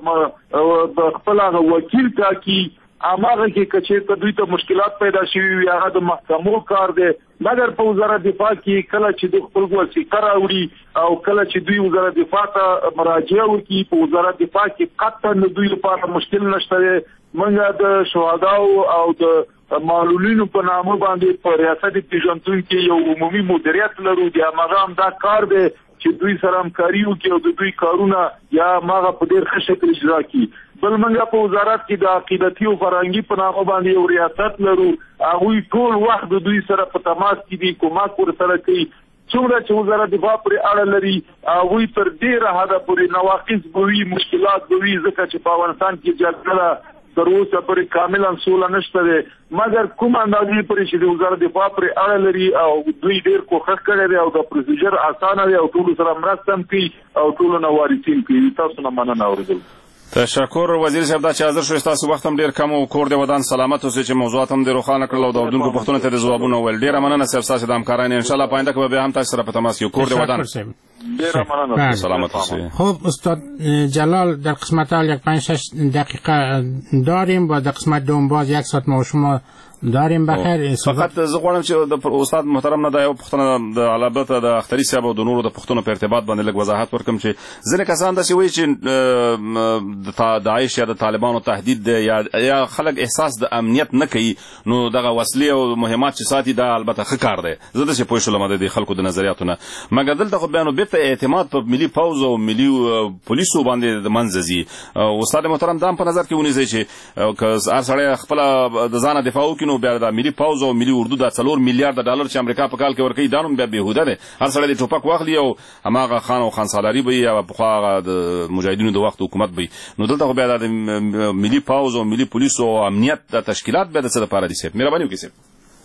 چې خپل هغه وکیل ټاکي اماغه کې کچې دوی ته مشکلات پیدا شوي وي، هغه د محکمو کار دی. مګر په وزارت دفاع کې کله چې د خپل وثیقه راوړي او کله چې دوی وزارت دفاع ته مراجعه وکړي، په وزارت دفاع کې قطعا د دوی لپاره مشکل نشته دی. موږ د شهداو او د معلولینو په نامه باندې په ریاست پیژندون کې یو عمومي مدیریت لرو. د هغه هم دا کار دی چې دوی سره همکاري وکړي او د دوی کارونه یا هغه په ډېر ښه شکل اجرا کړي. بل موږ په وزارت کې د عقیدتي او فرهنګي په نامه باندې یو ریاست لرو. هغوی ټول وخت د دوی سره په تماس کې دي، کومک ورسره کوي. څومره چې وزارت دفاع پرې اړه لري هغوی تر ډېره حده پورې نواقص به وي، مشکلات به وي، ځکه چې په افغانستان کې جګړه تر اوسه پورې کاملا سوله نشته دی. مګر کوم اندازې پورې چې د وزارت دفاع پرې اړه لري او دوی ډېر کوښښ کړی دی او د پروسیجر اسانه دی او ټولو سره مرسته هم کوي او ټولو نه وارثین کوي. تاسو نه مننه اورېدل. تشکر وزیر صاحب. دا چې حاضر شوئ ستاسو وخت هم ډېر کم او کور د ودان سلامت اوسئ چې موضوعات هم ډېر روښانه کړل او د اردونکو پوښتنو ته د ځوابونه وویل. ډېره مننه صاحب ستاسو د همکارانې. انشاءالله په آینده کې به بیا هم تاسو سره په تماس کې کور د ودان. ډېره مننه. سلامت اوسئ. خب استاد جلال در قسمت اول یک پنج شش دقیقه داریم و در قسمت دوم باز یک ساعت ما شما داریم. بخیر. فقط زه غواړم چې د استاد محترم نه دا یو پوښتنه د البته د اختري صاحب او د نورو د پوښتنو په ارتباط باندې لږ وضاحت ورکړم چې ځینې کسان داسې وایي چې د داعش یا د طالبانو تهدید دی یا یا خلک احساس د امنیت نه کوي، نو دغه وسلې او مهمات چې ساتي دا البته ښه کار دی. زه داسې پوه شولم د خلکو د نظریاتو نه. مګر دلته خو بیا نو بېرته اعتماد په ملي پوځ او ملي پولیسو باندې د منځه ځي. استاد محترم دا هم په نظر کې ونیسئ چې که هر سړی خپله د ځانه دفاع وکړي نو بیا د ملي پوځ او ملي اردو د څلور میلیارډ ډالر چې امریکا په کال کې ورکوي دا نوم بیا بېهوده دی. هر سړی د ټوپک واخلي او هماغه خان او خانسالاري به وي یا پخوا هغه د مجاهدینو د وخت حکومت به وي. نو دلته خو بیا د ملي پوځ او ملي پولیسو او امنیت د تشکیلات بیا د څه دپاره دي صاحب؟ مهرباني وکړئ صاحب.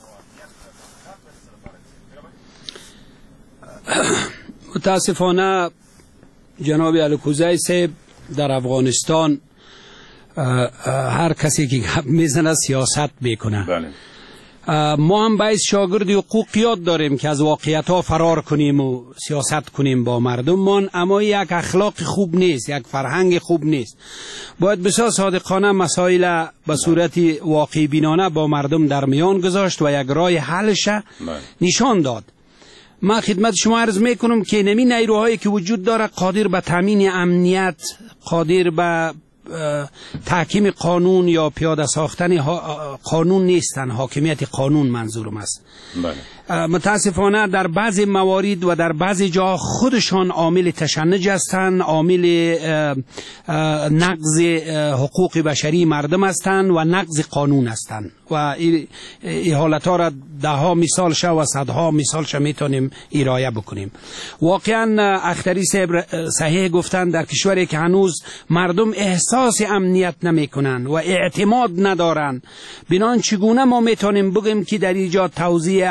متاسفانه جناب الکوزی صاحب در افغانستان هر کسی که گپ میزنه سیاست میکنه. بله. ما هم باید شاگرد حقوقیات داریم که از واقعیت ها فرار کنیم و سیاست کنیم با مردممان، اما یک اخلاق خوب نیست، یک فرهنگ خوب نیست. باید بسیار صادقانه مسائل به صورت واقعی بینانه با مردم در میان گذاشت و یک راه حلش نشان داد. من خدمت شما عرض میکنم که نمی نیروهایی که وجود داره قادر به تامین امنیت، قادر به تحکیم قانون یا پیاده ساختن قانون نیستن. حاکمیت قانون منظورم است. بله. متاسفانه در بعضی موارد و در بعضی جا خودشان عامل تشنج هستند، عامل نقض حقوق بشری مردم هستند و نقض قانون هستند و این حالت ها را ده ها مثال شه و صدها مثال شه میتونیم ارائه بکنیم. واقعا اختری صاحب صحیح گفتن در کشوری که هنوز مردم احساس امنیت نمی کنند و اعتماد ندارند، بنان چگونه ما میتونیم بگیم که در اینجا توزیع اصل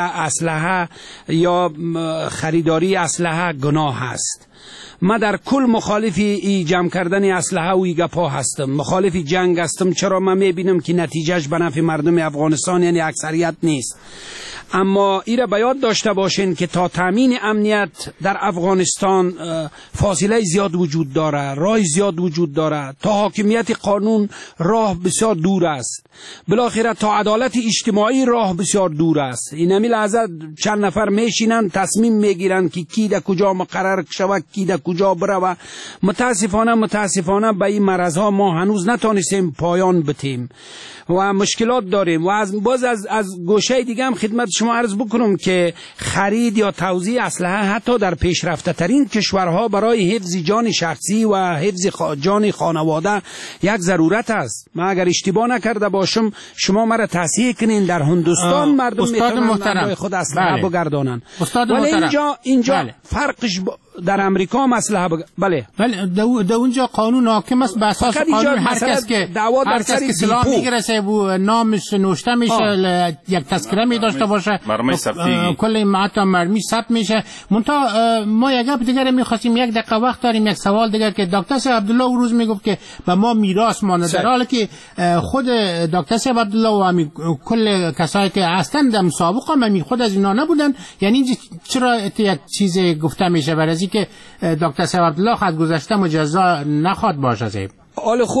اسلحه یا خریداری اسلحه گناه است. ما در کل مخالفی ای جمع کردن اسلحه و ای گپا هستم، مخالفی جنگ هستم. چرا؟ من میبینم که نتیجهش به نفع مردم افغانستان یعنی اکثریت نیست. اما ایره به یاد داشته باشین که تا تامین امنیت در افغانستان فاصله زیاد وجود داره، راه زیاد وجود داره. تا حاکمیت قانون راه بسیار دور است. بالاخره تا عدالت اجتماعی راه بسیار دور است. این همی لحظه چند نفر میشینن تصمیم میگیرن که کی در کجا مقرر شود، کی در کجا بره و متاسفانه متاسفانه به این مرض ها ما هنوز نتانستیم پایان بتیم و مشکلات داریم. و از باز از از گوشه دیگه هم خدمت شما عرض بکنم که خرید یا توزیع اسلحه حتی در پیشرفته ترین کشورها برای حفظ جان شخصی و حفظ جان خانواده یک ضرورت است. من اگر اشتباه نکرده باشم شما مرا تصحیح کنین، در هندوستان مردم میتونن برای خود اسلحه بله. بگردانن. استاد ولی محترم. اینجا اینجا بله. فرقش ب... در امریکا هم اسلحه بگ... بله بله در اونجا قانون حاکم است. به اساس قانون هر کس که هر کس که سلاح میگیره و نامش نوشته میشه، یک تذکره می داشته باشه، مرمی ثبتی، کل معتا مرمی ثبت میشه. منتها ما یک گپ دیگه میخواستیم، یک دقیقه وقت داریم، یک سوال دیگه که دکتر صاحب عبدالله اون روز میگفت که به ما میراث مانده، در حالی که خود دکتر صاحب عبدالله و همین کل کسایی که هستند در مسابقه هم خود از اینا نبودن. یعنی چرا یک چیز گفته میشه برای که دکتر صاحب عبدالله از گذشته مجزا نخواد باشه؟ صاحب آل خو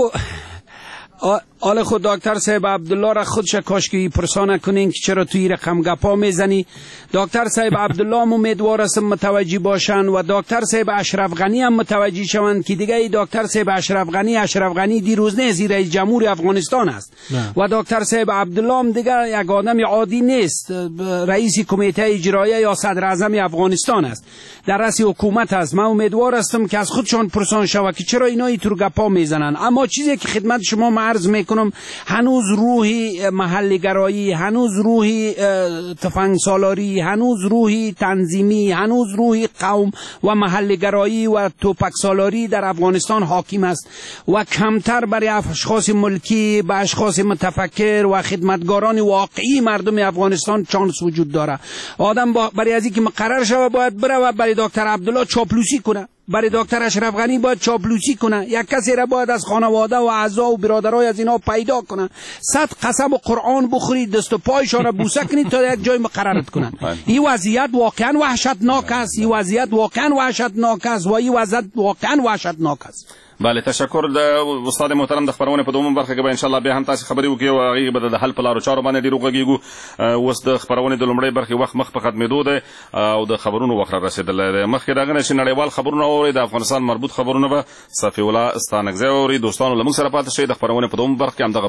آل خود دکتر صاحب عبدالله را خودش کاش که پرسانه کنین که چرا توی رقم گپا میزنی. دکتر صاحب عبدالله هم امیدوار است متوجه باشن و دکتر صاحب اشرف غنی هم متوجه شوند که دیگه دکتر صاحب اشرف غنی اشرف غنی دیروز نه رئیس جمهور افغانستان است نه. و دکتر صاحب عبدالله هم دیگه یک آدم عادی نیست، رئیس کمیته اجرایی یا صدر اعظم افغانستان است، در رأس حکومت است. من امیدوار هستم که از خودشان پرسان شود که چرا اینا اینطور گپا میزنن. اما چیزی که خدمت شما عرض میکنم، هنوز روحی محلی گرایی، هنوز روحی تفنگ سالاری، هنوز روحی تنظیمی، هنوز روحی قوم و محلی گرایی و توپک سالاری در افغانستان حاکم است و کمتر برای اشخاص ملکی به اشخاص متفکر و خدمتگاران واقعی مردم افغانستان چانس وجود داره. آدم برای از اینکه مقرر شود باید بره و برای دکتر عبدالله چاپلوسی کنه، برای دکتر اشرف غنی باید چاپلوسی کنه، یک کسی را باید از خانواده و اعضا و برادرای از اینا پیدا کنه، صد قسم و قرآن بخورید، دست و پایشان را بوسه کنید تا یک جای مقررت کنن. این وضعیت واقعا وحشتناک است، این وضعیت واقعا وحشتناک است و این وضعیت واقعا وحشتناک است. بله، تشکر د استاد محترم د خبرونه په دومره برخه کې به ان شاء الله به هم تاسو خبرې وکړو او هغه به د حل په لارو چارو باندې ډیر وغږیږو. اوس د خبرونه د لومړۍ برخې وخت مخ په ختمېدو ده او د خبرونو وخت رسیدلی دی. مخکې راغلی چې نړیوال خبرونه اورئ، د افغانستان مربوط خبرونه به صفي الله ستانکزی اورئ. دوستانو له موږ سره پاتې شئ. د خبرونه په دومره برخه کې همدغه